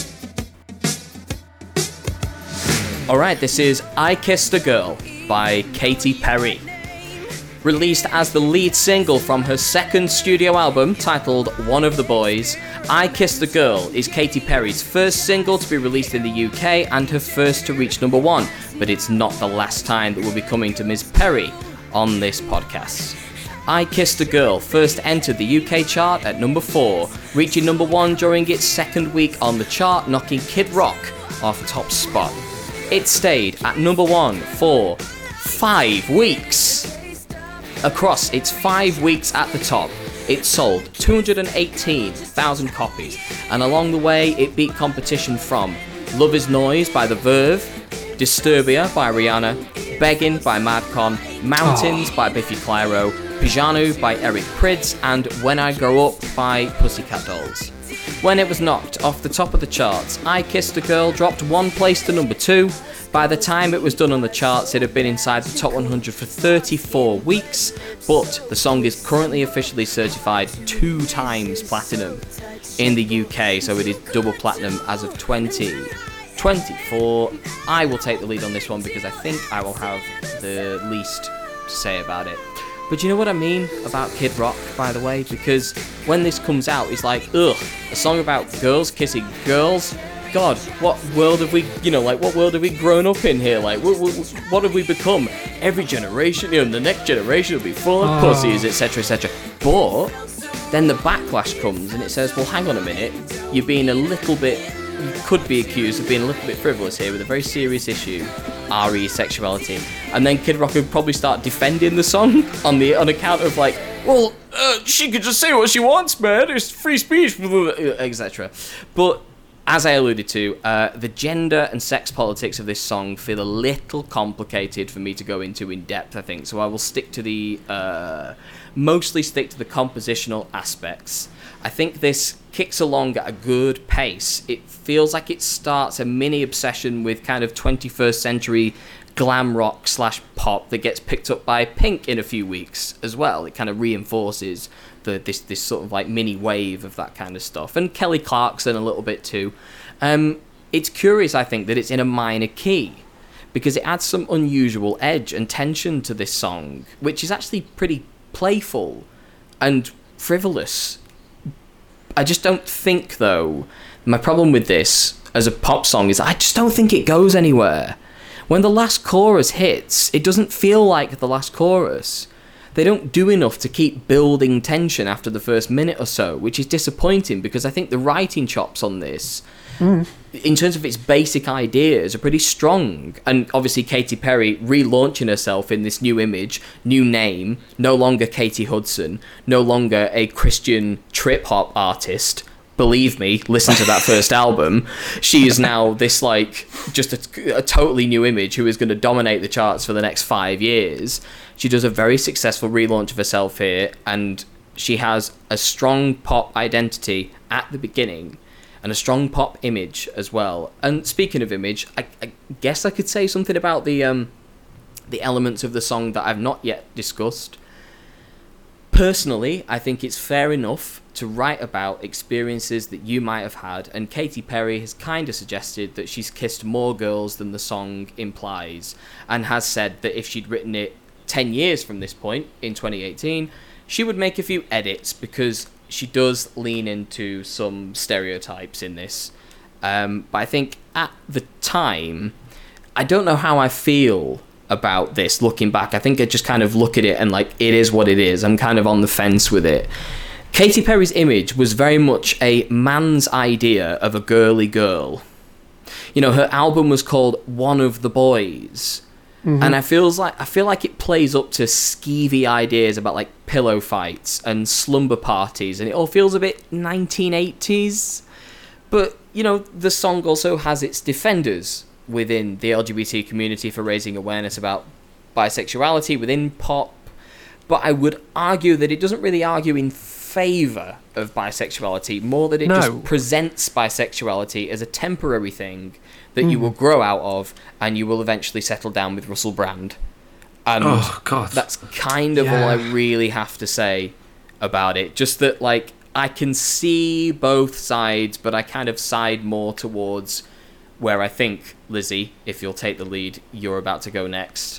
it. Alright, this is I Kissed a Girl by Katy Perry. Released as the lead single from her second studio album titled One of the Boys, I Kissed a Girl is Katy Perry's first single to be released in the U K and her first to reach number one, but it's not the last time that we'll be coming to Miss Perry on this podcast. I Kissed a Girl first entered the U K chart at number four, reaching number one during its second week on the chart, knocking Kid Rock off top spot. It stayed at number one for five weeks. Across its five weeks at the top, it sold two hundred eighteen thousand copies, and along the way it beat competition from Love Is Noise by The Verve, Disturbia by Rihanna, Begging by Madcon, Mountains oh. by Biffy Clyro, Pijanu by Eric Prydz, and When I Grow Up by Pussycat Dolls. When it was knocked off the top of the charts, I Kissed a Girl dropped one place to number two, By the time it was done on the charts, it had been inside the top one hundred for thirty-four weeks, but the song is currently officially certified two times platinum in the U K, so it is double platinum as of twenty twenty-four. I will take the lead on this one because I think I will have the least to say about it. But you know what I mean about Kid Rock, by the way? Because when this comes out, it's like, ugh, a song about girls kissing girls? God, what world have we, you know, like, what world have we grown up in here? Like, what, what, what have we become? Every generation, you know, the next generation will be full of Oh. pussies, et cetera, et cetera. But then the backlash comes and it says, well, hang on a minute, you're being a little bit, you could be accused of being a little bit frivolous here with a very serious issue, R E sexuality. And then Kid Rock would probably start defending the song on the on account of like, well, uh, she could just say what she wants, man. It's free speech, et cetera. But as I alluded to, uh, the gender and sex politics of this song feel a little complicated for me to go into in depth, I think. So I will stick to the, uh, mostly stick to the compositional aspects. I think this kicks along at a good pace. It feels like it starts a mini obsession with kind of twenty-first century glam rock slash pop that gets picked up by Pink in a few weeks as well. It kind of reinforces the this this sort of like mini wave of that kind of stuff, and Kelly Clarkson a little bit too. Um, it's curious, I think, that it's in a minor key because it adds some unusual edge and tension to this song, which is actually pretty playful and frivolous. I just don't think, though, my problem with this as a pop song is I just don't think it goes anywhere. When the last chorus hits, it doesn't feel like the last chorus. They don't do enough to keep building tension after the first minute or so, which is disappointing because I think the writing chops on this, mm. in terms of its basic ideas, are pretty strong. And obviously Katy Perry relaunching herself in this new image, new name, no longer Katie Hudson, no longer a Christian trip-hop artist. Believe me, listen to that first album. She is now this, like, just a, a totally new image who is going to dominate the charts for the next five years. She does a very successful relaunch of herself here, and she has a strong pop identity at the beginning and a strong pop image as well. And speaking of image, I, I guess I could say something about the um, the elements of the song that I've not yet discussed. Personally, I think it's fair enough to write about experiences that you might have had, and Katy Perry has kind of suggested that she's kissed more girls than the song implies, and has said that if she'd written it ten years from this point, in twenty eighteen, she would make a few edits, because she does lean into some stereotypes in this. Um, but I think at the time, I don't know how I feel about this looking back. I think I just kind of look at it and like, it is what it is. I'm kind of on the fence with it. Katy Perry's image was very much a man's idea of a girly girl. You know, her album was called One of the Boys. Mm-hmm. And I feels like I feel like it plays up to skeevy ideas about like pillow fights and slumber parties, and it all feels a bit nineteen eighties. But, you know, the song also has its defenders within the L G B T community for raising awareness about bisexuality within pop. But I would argue that it doesn't really argue in favour of bisexuality, more that it No. just presents bisexuality as a temporary thing that Mm. you will grow out of, and you will eventually settle down with Russell Brand. And Oh, God. that's kind of Yeah. all I really have to say about it. Just that, like, I can see both sides, but I kind of side more towards where I think, Lizzie, if you'll take the lead, you're about to go next.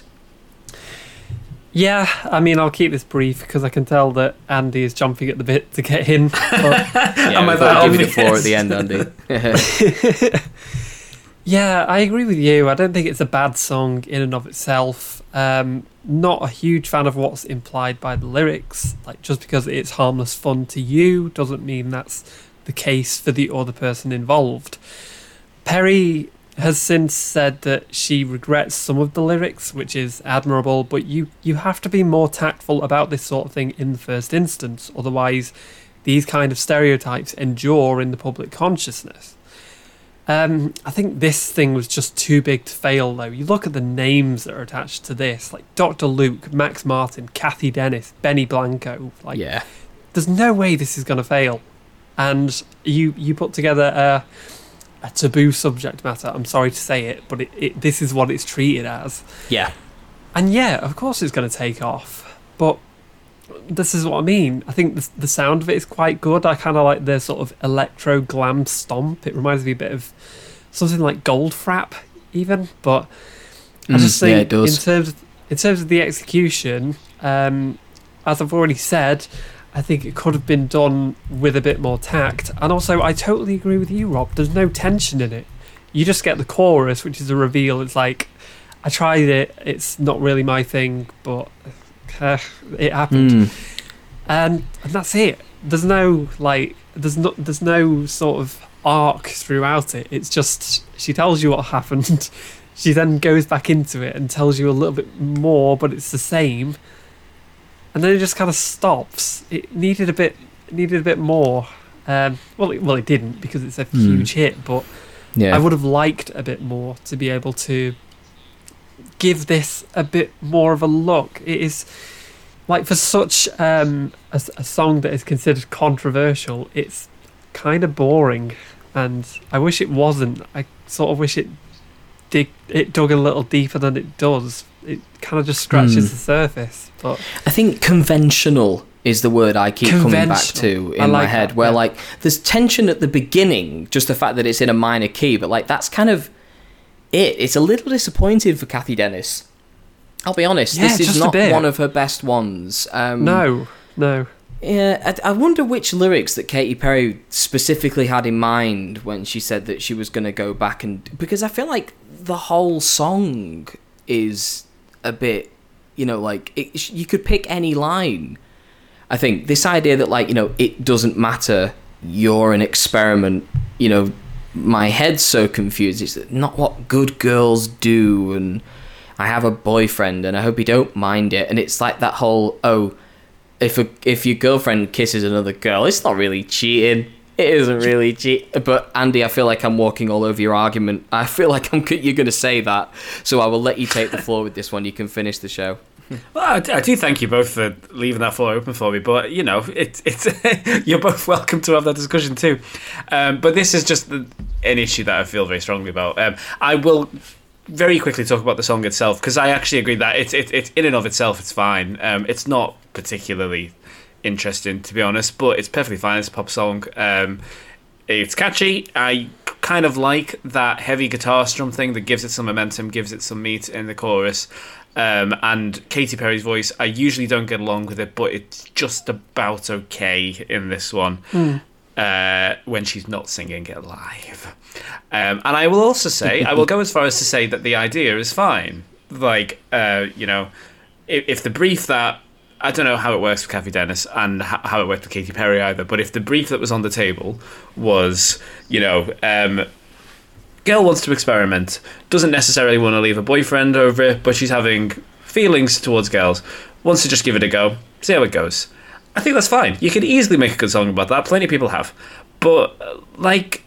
Yeah, I mean, I'll keep this brief because I can tell that Andy is jumping at the bit to get in. But Yeah, Am I I that thought I'd give you the obvious? floor at the end, Andy. yeah, I agree with you. I don't think it's a bad song in and of itself. Um, not a huge fan of what's implied by the lyrics. Like, just because it's harmless fun to you doesn't mean that's the case for the other person involved. Perry has since said that she regrets some of the lyrics, which is admirable, but you, you have to be more tactful about this sort of thing in the first instance, otherwise these kind of stereotypes endure in the public consciousness. Um, I think this thing was just too big to fail, though. You look at the names that are attached to this, like Doctor Luke, Max Martin, Kathy Dennis, Benny Blanco. Like, Yeah. there's no way this is going to fail. And you you put together a a taboo subject matter. I'm sorry to say it, but it, it, this is what it's treated as. Yeah. And yeah, of course it's going to take off. But this is what I mean. I think the, the sound of it is quite good. I kind of like the sort of electro glam stomp. It reminds me a bit of something like Goldfrapp, even. But I just Mm, think yeah, it does. in terms of, in terms of the execution, um, as I've already said, I think it could have been done with a bit more tact. And also, I totally agree with you, Rob. There's no tension in it. You just get the chorus, which is a reveal. It's like, I tried it. It's not really my thing, but uh, it happened. Mm. And, and that's it. There's no, like, there's no, there's no sort of arc throughout it. It's just, she tells you what happened. She then goes back into it and tells you a little bit more, but it's the same. And then it just kind of stops. It needed a bit, it needed a bit more. Um, well, it, well, it didn't because it's a huge hit. But Yeah. I would have liked a bit more to be able to give this a bit more of a look. It is like for such um, a, a song that is considered controversial. It's kind of boring, and I wish it wasn't. I sort of wish it dig it dug a little deeper than it does. It kind of just scratches Mm. the surface. But I think conventional is the word I keep coming back Conventional. to in I my like head, that, where yeah. like there's tension at the beginning, just the fact that it's in a minor key, but like that's kind of it. It's a little disappointing for Kathy Dennis. I'll be honest, Yeah, this is just a not bit. one of her best ones. Um, no, no. Yeah, I, I wonder which lyrics that Katy Perry specifically had in mind when she said that she was going to go back and... Because I feel like the whole song is a bit, you know, like, it, you could pick any line. I think this idea that, like, you know, it doesn't matter, you're an experiment, you know, my head's so confused. It's not what good girls do, and I have a boyfriend, and I hope you don't mind it. And it's like that whole, oh... If a, if your girlfriend kisses another girl, it's not really cheating. It isn't really cheating. But Andy, I feel like I'm walking all over your argument. I feel like I'm you're going to say that, so I will let you take the floor with this one. You can finish the show. Well, I do, I do thank you both for leaving that floor open for me, but you know, it, it's you're both welcome to have that discussion too. Um, but this is just the, an issue that I feel very strongly about. Um, I will very quickly talk about the song itself, because I actually agree that it's it, it in and of itself it's fine. Um, it's not particularly interesting, to be honest, but it's perfectly fine. It's a pop song. Um, it's catchy. I kind of like that heavy guitar strum thing that gives it some momentum, gives it some meat in the chorus. Um, and Katy Perry's voice, I usually don't get along with it, but it's just about okay in this one. Mm. Uh, when she's not singing it live. Um, and I will also say, I will go as far as to say that the idea is fine. Like, uh, you know, if, if the brief that, I don't know how it works with Kathy Dennis and how it worked with Katy Perry either, but if the brief that was on the table was, you know, um, girl wants to experiment, doesn't necessarily want to leave a boyfriend over it, but she's having feelings towards girls, wants to just give it a go, see how it goes. I think that's fine. You could easily make a good song about that. Plenty of people have. But, uh, like,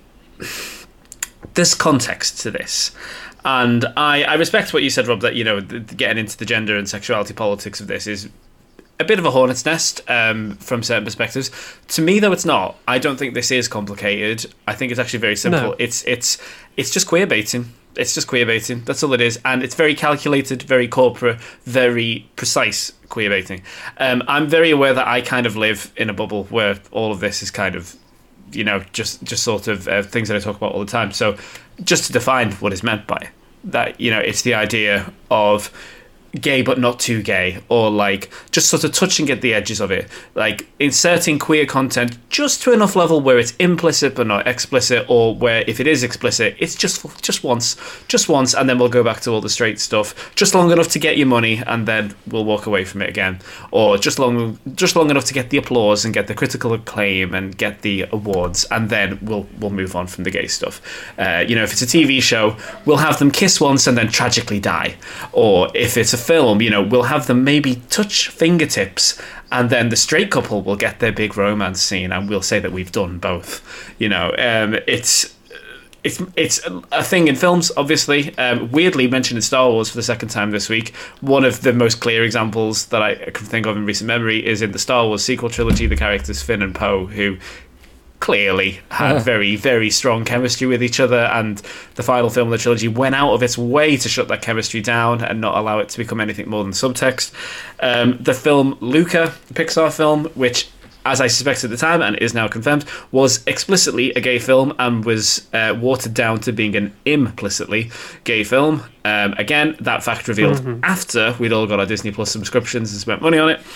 there's context to this. And I, I respect what you said, Rob, that, you know, the, getting into the gender and sexuality politics of this is a bit of a hornet's nest um, from certain perspectives. To me, though, it's not. I don't think this is complicated. I think it's actually very simple. No. It's it's it's just queer baiting. It's just queer baiting. That's all it is. And it's very calculated, very corporate, very precise queer baiting. Um, I'm very aware that I kind of live in a bubble where all of this is kind of, you know, just, just sort of uh, things that I talk about all the time. So just to define what is meant by it, that, you know, it's the idea of gay but not too gay, or like just sort of touching at the edges of it, like inserting queer content just to enough level where it's implicit but not explicit, or where if it is explicit it's just just once just once and then we'll go back to all the straight stuff just long enough to get your money and then we'll walk away from it again, or just long just long enough to get the applause and get the critical acclaim and get the awards, and then we'll we'll move on from the gay stuff. Uh, you know, if it's a T V show, we'll have them kiss once and then tragically die, or if it's a film, you know, we'll have them maybe touch fingertips and then the straight couple will get their big romance scene and we'll say that we've done both. You know, um, it's it's it's a thing in films, obviously. Um, weirdly mentioned in Star Wars for the second time this week. One of the most clear examples that I can think of in recent memory is in the Star Wars sequel trilogy, the characters Finn and Poe, who clearly had very, very strong chemistry with each other, and the final film of the trilogy went out of its way to shut that chemistry down and not allow it to become anything more than subtext. Um, the film Luca, the Pixar film, which, as I suspected at the time and is now confirmed, was explicitly a gay film and was uh, watered down to being an implicitly gay film. Um, again, that fact revealed mm-hmm. after we'd all got our Disney Plus subscriptions and spent money on it.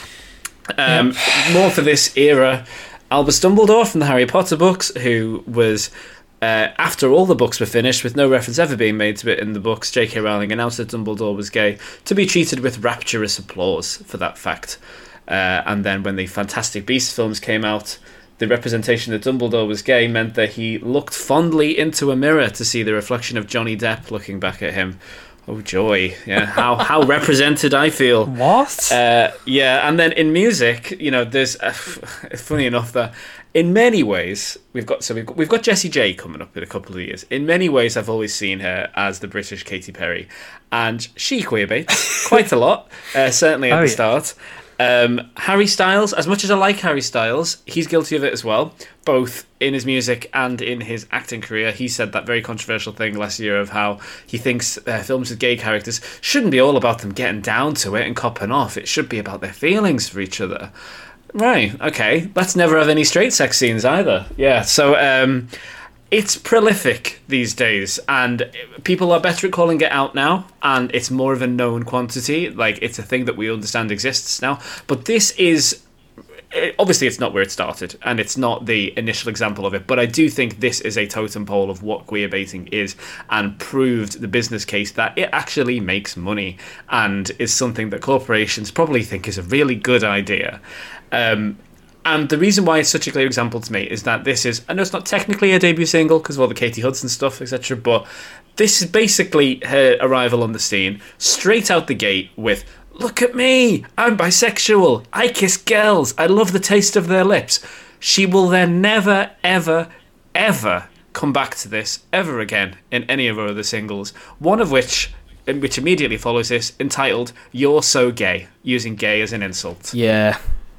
Um, yep. More for this era, Albus Dumbledore from the Harry Potter books, who was, uh, after all the books were finished, with no reference ever being made to it in the books, J K Rowling announced that Dumbledore was gay, to be treated with rapturous applause for that fact. Uh, and then when the Fantastic Beasts films came out, the representation that Dumbledore was gay meant that he looked fondly into a mirror to see the reflection of Johnny Depp looking back at him. Oh, joy. Yeah, how how represented I feel. What? Uh, yeah, and then in music, you know, there's... Uh, funny enough that in many ways, we've got so we've got, we've got Jessie J coming up in a couple of years. In many ways, I've always seen her as the British Katy Perry. And she queerbaits quite a lot, uh, certainly at oh, the yeah. start. Um, Harry Styles, as much as I like Harry Styles, he's guilty of it as well, both in his music and in his acting career. He said that very controversial thing last year of how he thinks uh, films with gay characters shouldn't be all about them getting down to it and copping off. It should be about their feelings for each other. Right, okay. Let's never have any straight sex scenes either. Yeah, so... Um, It's prolific these days, and people are better at calling it out now, and it's more of a known quantity. Like, it's a thing that we understand exists now. But this is... Obviously, it's not where it started, and it's not the initial example of it, but I do think this is a totem pole of what queerbaiting is, and proved the business case that it actually makes money, and is something that corporations probably think is a really good idea. Um... And the reason why it's such a clear example to me is that this is, I know it's not technically a debut single because of all the Katie Hudson stuff, et cetera, but this is basically her arrival on the scene, straight out the gate with, look at me, I'm bisexual, I kiss girls, I love the taste of their lips. She will then never, ever, ever come back to this ever again in any of her other singles, one of which... which immediately follows this, entitled You're So Gay, using gay as an insult. Yeah.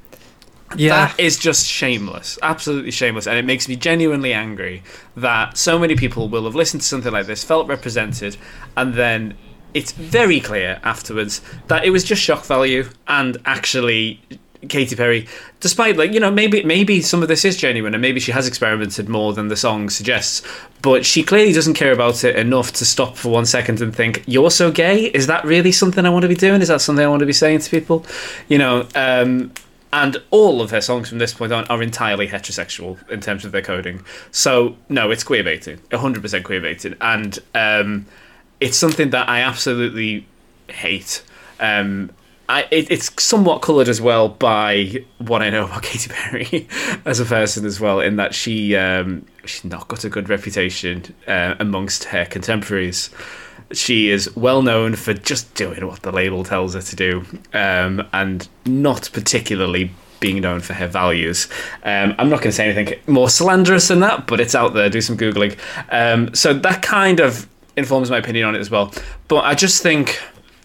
Yeah. That is just shameless, absolutely shameless, and it makes me genuinely angry that so many people will have listened to something like this, felt represented, and then it's very clear afterwards that it was just shock value, and actually Katy Perry, despite, like, you know, maybe maybe some of this is genuine and maybe she has experimented more than the song suggests, but she clearly doesn't care about it enough to stop for one second and think, you're so gay? Is that really something I want to be doing? Is that something I want to be saying to people? You know, um... And all of her songs from this point on are entirely heterosexual in terms of their coding. So, no, it's queerbaiting. one hundred percent queerbaiting. And um, it's something that I absolutely hate. Um, I, it, it's somewhat coloured as well by what I know about Katy Perry as a person as well, in that she um, she's not got a good reputation uh, amongst her contemporaries. She is well known for just doing what the label tells her to do, um, and not particularly being known for her values. Um, I'm not going to say anything more slanderous than that, but it's out there. Do some Googling. Um, so that kind of informs my opinion on it as well. But I just think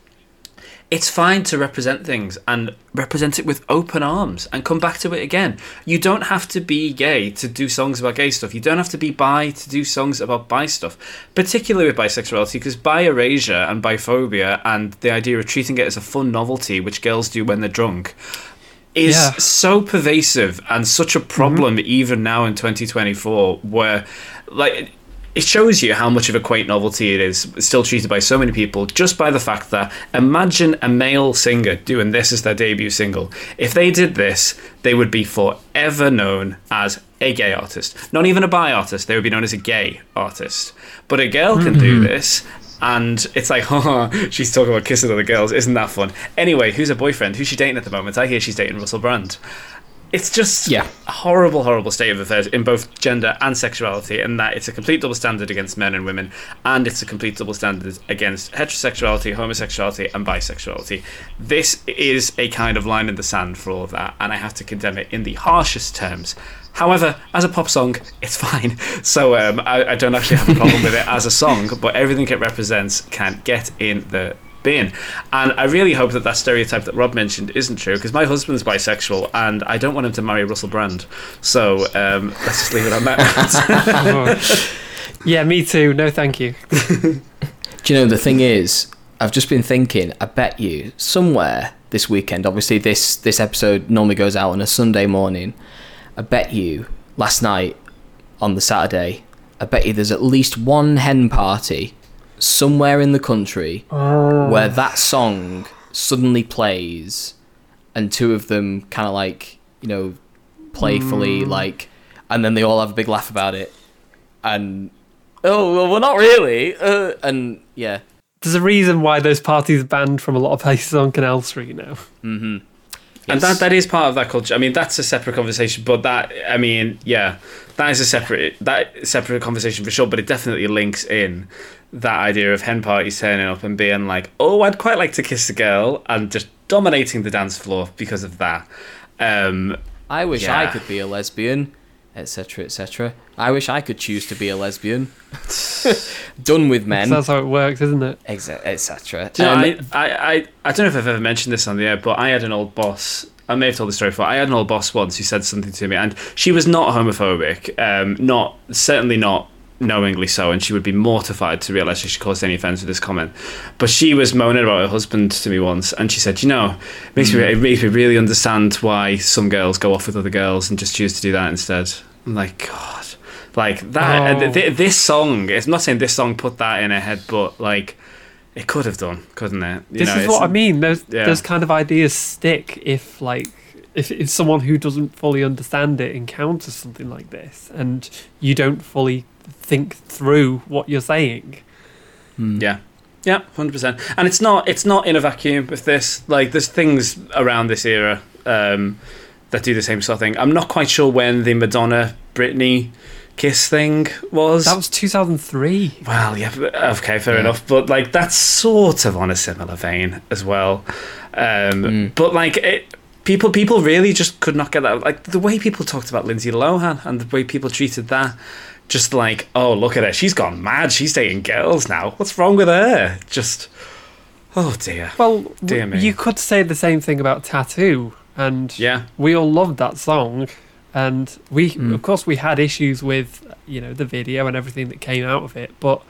it's fine to represent things and represent it with open arms and come back to it again. You don't have to be gay to do songs about gay stuff. You don't have to be bi to do songs about bi stuff, particularly with bisexuality, because bi erasure and biphobia and the idea of treating it as a fun novelty, which girls do when they're drunk, is yeah. so pervasive and such a problem mm-hmm. even now in twenty twenty-four, where, like... it shows you how much of a quaint novelty it is, still treated by so many people, just by the fact that imagine a male singer doing this as their debut single. If they did this, they would be forever known as a gay artist. Not even a bi artist, they would be known as a gay artist. But a girl can mm-hmm. do this, and it's like, oh, she's talking about kissing other girls, isn't that fun? Anyway, who's her boyfriend? Who's she dating at the moment? I hear she's dating Russell Brand. It's just yeah. a horrible, horrible state of affairs in both gender and sexuality, and that it's a complete double standard against men and women, and it's a complete double standard against heterosexuality, homosexuality, and bisexuality. This is a kind of line in the sand for all of that, and I have to condemn it in the harshest terms. However, as a pop song, it's fine. So um, I, I don't actually have a problem with it as a song, but everything it represents can get in the been. And I really hope that that stereotype that Rob mentioned isn't true, because my husband's bisexual and I don't want him to marry Russell Brand. So um, let's just leave it on that. Yeah, me too. No, thank you. Do you know, the thing is, I've just been thinking, I bet you somewhere this weekend, obviously this, this episode normally goes out on a Sunday morning, I bet you last night on the Saturday, I bet you there's at least one hen party somewhere in the country Oh. where that song suddenly plays and two of them kind of like, you know, playfully like, and then they all have a big laugh about it and, oh, well, well not really, uh, and yeah. There's a reason why those parties are banned from a lot of places on Canal Street now. Mm-hmm. Yes. And that that is part of that culture. I mean, that's a separate conversation, but that, I mean, yeah, that is a separate that separate conversation for sure, but it definitely links in that idea of hen parties turning up and being like, oh, I'd quite like to kiss a girl, and just dominating the dance floor because of that. Um, I wish yeah. I could be a lesbian, et cetera, et cetera. I wish I could choose to be a lesbian. Done with men, So that's how it works, isn't it? et cetera. Do you know, Um, I, I, I, I don't know if I've ever mentioned this on the air, but I had an old boss. I may have told the story before. I had an old boss once who said something to me, and she was not homophobic, um, not certainly not knowingly so, and she would be mortified to realise she caused any offence with this comment. But she was moaning about her husband to me once, and she said, "You know, it makes me it makes me really understand why some girls go off with other girls and just choose to do that instead." I'm like, God. Like that, Oh. th- th- this song. I'm not saying this song put that in her head, but like, it could have done, couldn't it? You This know, is it's- what I mean. Those yeah. those kind of ideas stick if like if, if someone who doesn't fully understand it encounters something like this, and you don't fully think through what you're saying. Yeah, yeah, hundred percent. And it's not it's not in a vacuum with this. Like, there's things around this era um, that do the same sort of thing. I'm not quite sure when the Madonna Britney kiss thing was. That was two thousand three. Well, yeah, but- okay, fair Yeah. enough. But like, that's sort of on a similar vein as well. Um, Mm. But like, it, people, people really just could not get that. Like, the way people talked about Lindsay Lohan and the way people treated that, just like, oh, look at her, she's gone mad. She's dating girls now. What's wrong with her? Just, oh dear. Well, Dear w- me. you could say the same thing about Tattoo, and Yeah. we all loved that song. And we, Mm. of course, we had issues with, you know, the video and everything that came out of it. But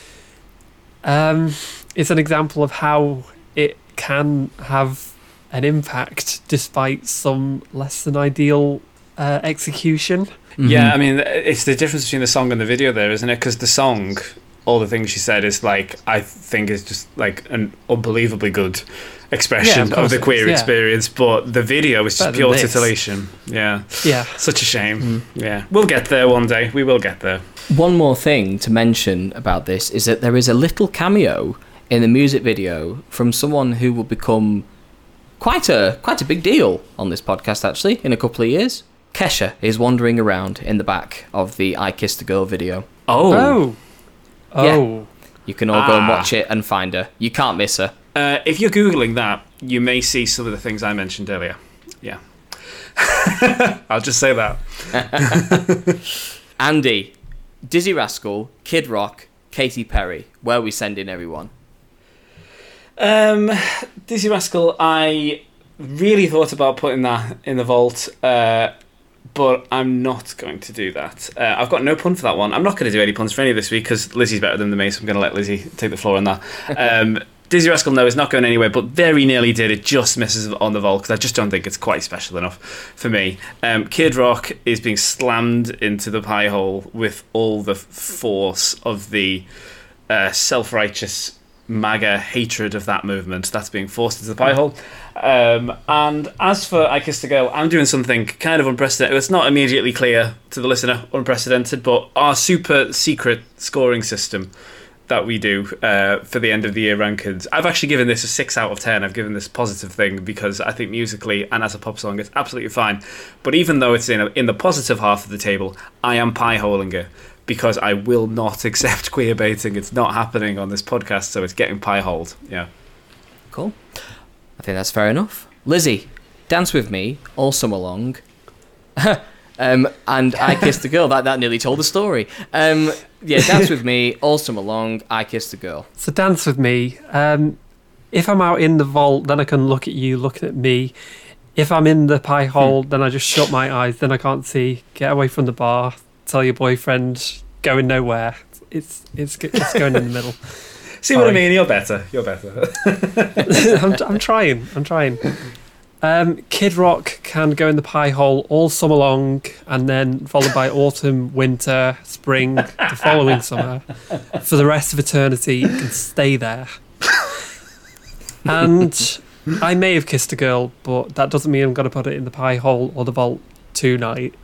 um, it's an example of how it can have an impact despite some less than ideal uh, execution. Yeah, I mean, it's the difference between the song and the video there, isn't it? Because the song, all the things she said is like, I think is just like an unbelievably good expression Yeah, of of, course the it queer is, yeah. experience, but the video is just Better pure than this. titillation. Yeah. Yeah. Such a shame. Yeah. We'll get there one day. We will get there. One more thing to mention about this is that there is a little cameo in the music video from someone who will become quite a quite a big deal on this podcast, actually, in a couple of years. Kesha is wandering around in the back of the I Kissed a Girl video. Oh. Oh. Yeah. Oh. You can all go and Ah. watch it and find her. You can't miss her. Uh, if you're Googling that, you may see some of the things I mentioned earlier. Yeah. I'll just say that. Andy, Dizzy Rascal, Kid Rock, Katy Perry. Where are we sending everyone? Um, Dizzy Rascal, I really thought about putting that in the vault, uh, but I'm not going to do that. Uh, I've got no pun for that one. I'm not going to do any puns for any of this week because Lizzie's better than me, so I'm going to let Lizzie take the floor on that. Um, Dizzy Rascal, no, is not going anywhere, but very nearly did. It just misses on the vault because I just don't think it's quite special enough for me. Um, Kid Rock is being slammed into the pie hole with all the force of the uh, self-righteous MAGA hatred of that movement that's being forced into the pie hole. Um, and as for I Kissed a Girl, I'm doing something kind of unprecedented. It's not immediately clear to the listener, unprecedented, but our super secret scoring system that we do uh, for the end of the year rankings. I've actually given this a six out of ten. I've given this positive thing because I think musically and as a pop song it's absolutely fine. But even though it's in a, in the positive half of the table, I am pie-holing it because I will not accept queer baiting. It's not happening on this podcast, so it's getting pie-holed. Yeah. Cool. I think that's fair enough. Lizzie, Dance With Me, all summer long. um, and I Kissed a Girl. That, that nearly told the story. Um, yeah, Dance With Me, all summer long, I Kissed a Girl. So Dance With Me, um, If I'm out in the vault, then I can look at you looking at me. If I'm in the pie hole, then I just shut my eyes. Then I can't see. Get away from the bar. Tell your boyfriend. Going nowhere. It's it's it's going in the middle. See Sorry. What I mean? You're better. You're better. I'm I'm trying. I'm trying. Um, Kid Rock can go in the pie hole all summer long, and then followed by autumn, winter, spring, the following summer. For the rest of eternity, you can stay there. And I may have kissed a girl, but that doesn't mean I'm going to put it in the pie hole or the vault tonight.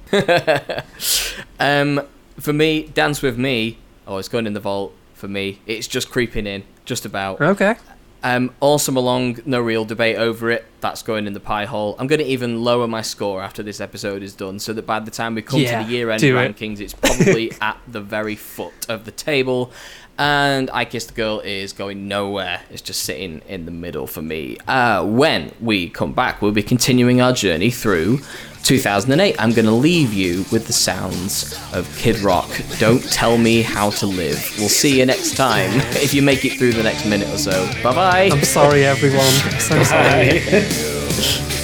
um, for me, Dance With Me, oh, it's going in the vault for me. It's just creeping in, just about. Okay. Um, all summer long, no real debate over it. That's going in the pie hole. I'm going to even lower my score after this episode is done, so that by the time we come yeah, to the year-end rankings, it. it's probably at the very foot of the table. And I Kissed the Girl is going nowhere. It's just sitting in the middle for me. Uh, when we come back, we'll be continuing our journey through two thousand eight. I'm going to leave you with the sounds of Kid Rock. Don't Tell Me How to Live. We'll see you next time, if you make it through the next minute or so. Bye-bye. I'm sorry, everyone. I'm so sorry.